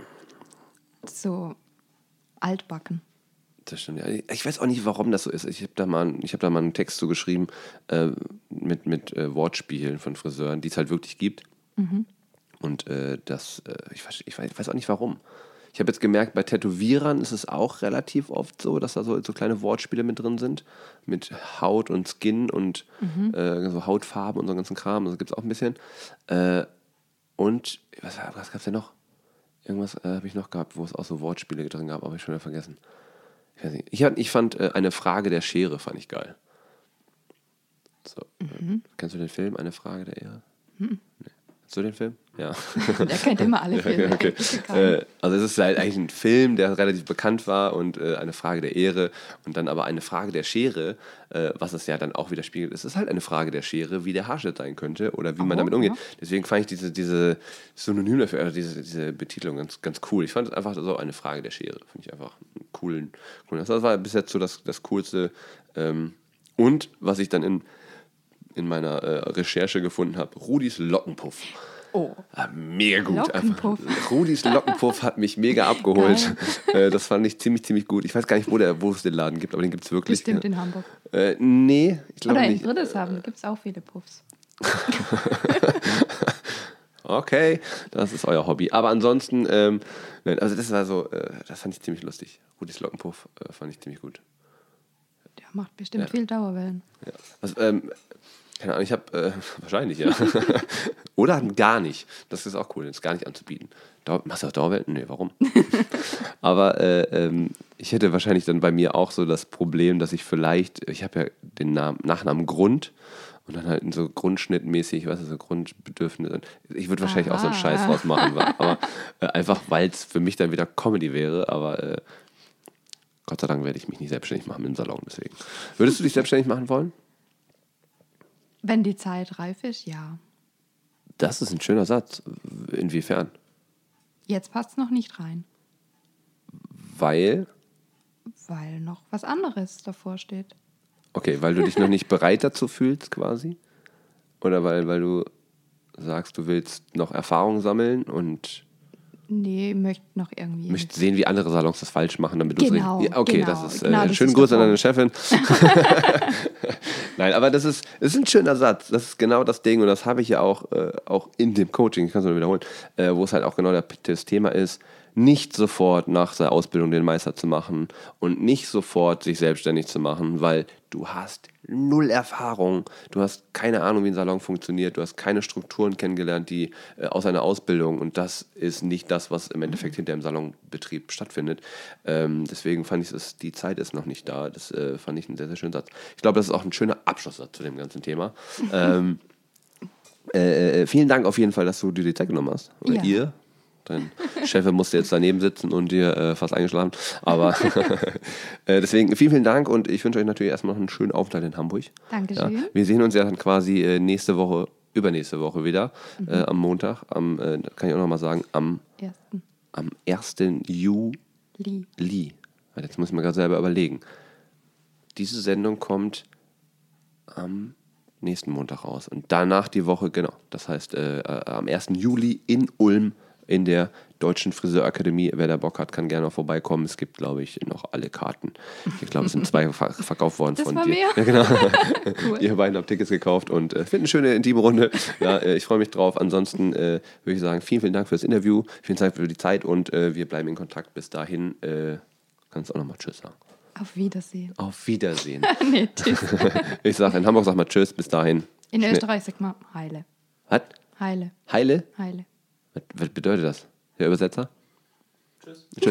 So altbacken. das stimmt, ja. Ich weiß auch nicht, warum das so ist. Ich habe da mal, ich hab da mal einen Text so geschrieben äh, mit, mit äh, Wortspielen von Friseuren, die es halt wirklich gibt. Und äh, das, äh, ich, weiß, ich, weiß, ich weiß auch nicht warum. Ich habe jetzt gemerkt, bei Tätowierern ist es auch relativ oft so, dass da so, so kleine Wortspiele mit drin sind. Mit Haut und Skin und äh, so Hautfarben und so ganzen Kram. Das gibt es auch ein bisschen. Äh, und, was, was gab es denn noch? Irgendwas äh, habe ich noch gehabt, wo es auch so Wortspiele drin gab, aber ich schon wieder vergessen. Ich, weiß nicht. ich, hab- ich fand äh, eine Frage der Schere, fand ich geil. So. Äh, kennst du den Film, Eine Frage der Ehre? Nee. Kennst du den Film? Ja. Der kennt immer alle Filme. Okay. Äh, also es ist halt eigentlich ein Film, der relativ bekannt war und äh, eine Frage der Ehre und dann aber eine Frage der Schere, äh, was es ja dann auch widerspiegelt. Es ist halt eine Frage der Schere, wie der Haarschnitt sein könnte oder wie man Oh, damit umgeht. ja. Deswegen fand ich diese, diese Synonym dafür, also diese, diese Betitelung ganz, ganz cool. Ich fand es einfach so eine Frage der Schere. Finde ich einfach einen coolen, coolen. Das war bis jetzt so das, das Coolste. Ähm, und was ich dann in, in meiner äh, Recherche gefunden habe, Rudis Lockenpuff. Oh. Ah, mega gut. Lockenpuff. Einfach. Rudis Lockenpuff hat mich mega abgeholt. Äh, das fand ich ziemlich, ziemlich gut. Ich weiß gar nicht, wo, der, wo es den Laden gibt, aber den gibt es wirklich. Bestimmt in Hamburg. Äh, nee, ich glaube Oder in nicht. Friedrichshafen gibt es auch viele Puffs. Okay, das ist euer Hobby. Aber ansonsten, ähm, nein, also das war so, äh, das fand ich ziemlich lustig. Rudis Lockenpuff äh, fand ich ziemlich gut. Der macht bestimmt Ja. viel Dauerwellen. Ja. Was, ähm, keine Ahnung, ich habe, äh, wahrscheinlich, ja. Oder gar nicht. Das ist auch cool, das gar nicht anzubieten. Dauer, machst du auch Dauerwellen? Nee, warum? Aber äh, ähm, ich hätte wahrscheinlich dann bei mir auch so das Problem, dass ich vielleicht, ich habe ja den Namen, Nachnamen Grund und dann halt so grundschnittmäßig, was ist so Grundbedürfnisse. Ich würde wahrscheinlich auch so einen Aha. Scheiß draus machen, wa- aber äh, einfach, weil es für mich dann wieder Comedy wäre, aber äh, Gott sei Dank werde ich mich nicht selbstständig machen im Salon, deswegen. Würdest du dich selbstständig machen wollen? Wenn die Zeit reif ist, ja. Das ist ein schöner Satz. Inwiefern? Jetzt passt es noch nicht rein, Weil? weil noch was anderes davor steht. Okay, weil du dich noch nicht bereit dazu fühlst quasi? Oder weil, weil du sagst, du willst noch Erfahrung sammeln und Nee, möchte noch irgendwie. möchtest sehen, wie andere Salons das falsch machen, damit du es Genau, richtig... Ja, okay, genau, das ist... genau, Äh, das schönen ist Gruß der an deine Punkt. Chefin. Nein, aber das ist, das ist ein schöner Satz. Das ist genau das Ding und das habe ich ja auch, äh, auch in dem Coaching, ich kann es nur wiederholen, äh, wo es halt auch genau der, das Thema ist, nicht sofort nach der Ausbildung den Meister zu machen und nicht sofort sich selbstständig zu machen, weil du hast null Erfahrung, du hast keine Ahnung, wie ein Salon funktioniert, du hast keine Strukturen kennengelernt, die äh, aus einer Ausbildung und das ist nicht das, was im Endeffekt hinter dem Salonbetrieb stattfindet. Ähm, deswegen fand ich es, die Zeit ist noch nicht da. Das äh, fand ich einen sehr, sehr schönen Satz. Ich glaube, das ist auch ein schöner Abschlusssatz zu dem ganzen Thema. ähm, äh, vielen Dank auf jeden Fall, dass du dir die Zeit genommen hast. Oder Ja. ihr. Dein Chef musste jetzt daneben sitzen und dir äh, fast eingeschlafen. Aber äh, deswegen vielen, vielen Dank und ich wünsche euch natürlich erstmal noch einen schönen Aufenthalt in Hamburg. Dankeschön. Ja, wir sehen uns ja dann quasi äh, nächste Woche, übernächste Woche wieder, mhm. äh, am Montag. Am, äh, kann ich auch nochmal sagen, am, Ersten. am ersten Juli. Lee. Jetzt muss ich mir gerade selber überlegen. Diese Sendung kommt am nächsten Montag raus. Und danach die Woche, genau. Das heißt, äh, äh, am ersten Juli in Ulm in der Deutschen Friseurakademie. Wer da Bock hat, kann gerne noch vorbeikommen. Es gibt, glaube ich, noch alle Karten. Ich glaube, es sind zwei ver- verkauft worden Das von war dir. mir. Ja, genau. Cool. Ihr beiden habt Tickets gekauft und äh, finden eine schöne intime Runde. Ja, äh, ich freue mich drauf. Ansonsten äh, würde ich sagen, vielen, vielen Dank für das Interview. Vielen Dank für die Zeit und äh, wir bleiben in Kontakt. Bis dahin äh, kannst du auch nochmal Tschüss sagen. Auf Wiedersehen. Auf Wiedersehen. Nee, tschüss. Ich sage, in Hamburg sag mal Tschüss, bis dahin. In Schnell- Österreich sagt man Heile. Was? Heile. Heile? Heile. Was, was bedeutet das? Der Übersetzer? Tschüss. Tschüss.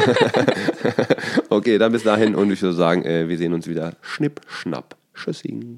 Okay, dann bis dahin und ich würde sagen, äh, wir sehen uns wieder. Schnipp, schnapp. Tschüssing.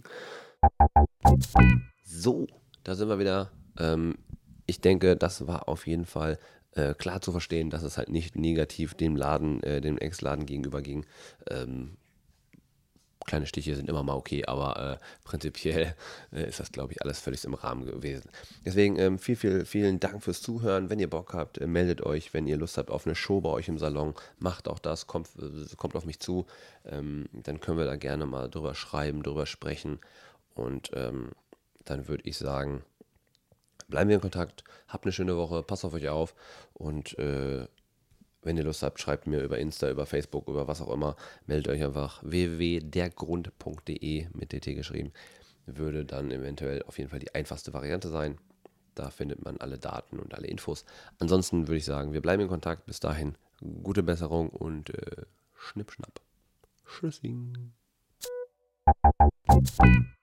So, da sind wir wieder. Ähm, ich denke, das war auf jeden Fall äh, klar zu verstehen, dass es halt nicht negativ dem Laden, äh, dem Ex-Laden gegenüber ging. Ähm, Kleine Stiche sind immer mal okay, aber äh, prinzipiell äh, ist das, glaube ich, alles völlig im Rahmen gewesen. Deswegen ähm, viel, viel, vielen Dank fürs Zuhören. Wenn ihr Bock habt, äh, meldet euch. Wenn ihr Lust habt auf eine Show bei euch im Salon, macht auch das, kommt, äh, kommt auf mich zu. Ähm, dann können wir da gerne mal drüber schreiben, drüber sprechen. Und ähm, dann würde ich sagen, bleiben wir in Kontakt. Habt eine schöne Woche, passt auf euch auf und äh, wenn ihr Lust habt, schreibt mir über Insta, über Facebook, über was auch immer. Meldet euch einfach w w w punkt dergrund punkt d e mit D T geschrieben. Würde dann eventuell auf jeden Fall die einfachste Variante sein. Da findet man alle Daten und alle Infos. Ansonsten würde ich sagen, wir bleiben in Kontakt. Bis dahin, gute Besserung und äh, Schnipp, schnapp. Tschüssing.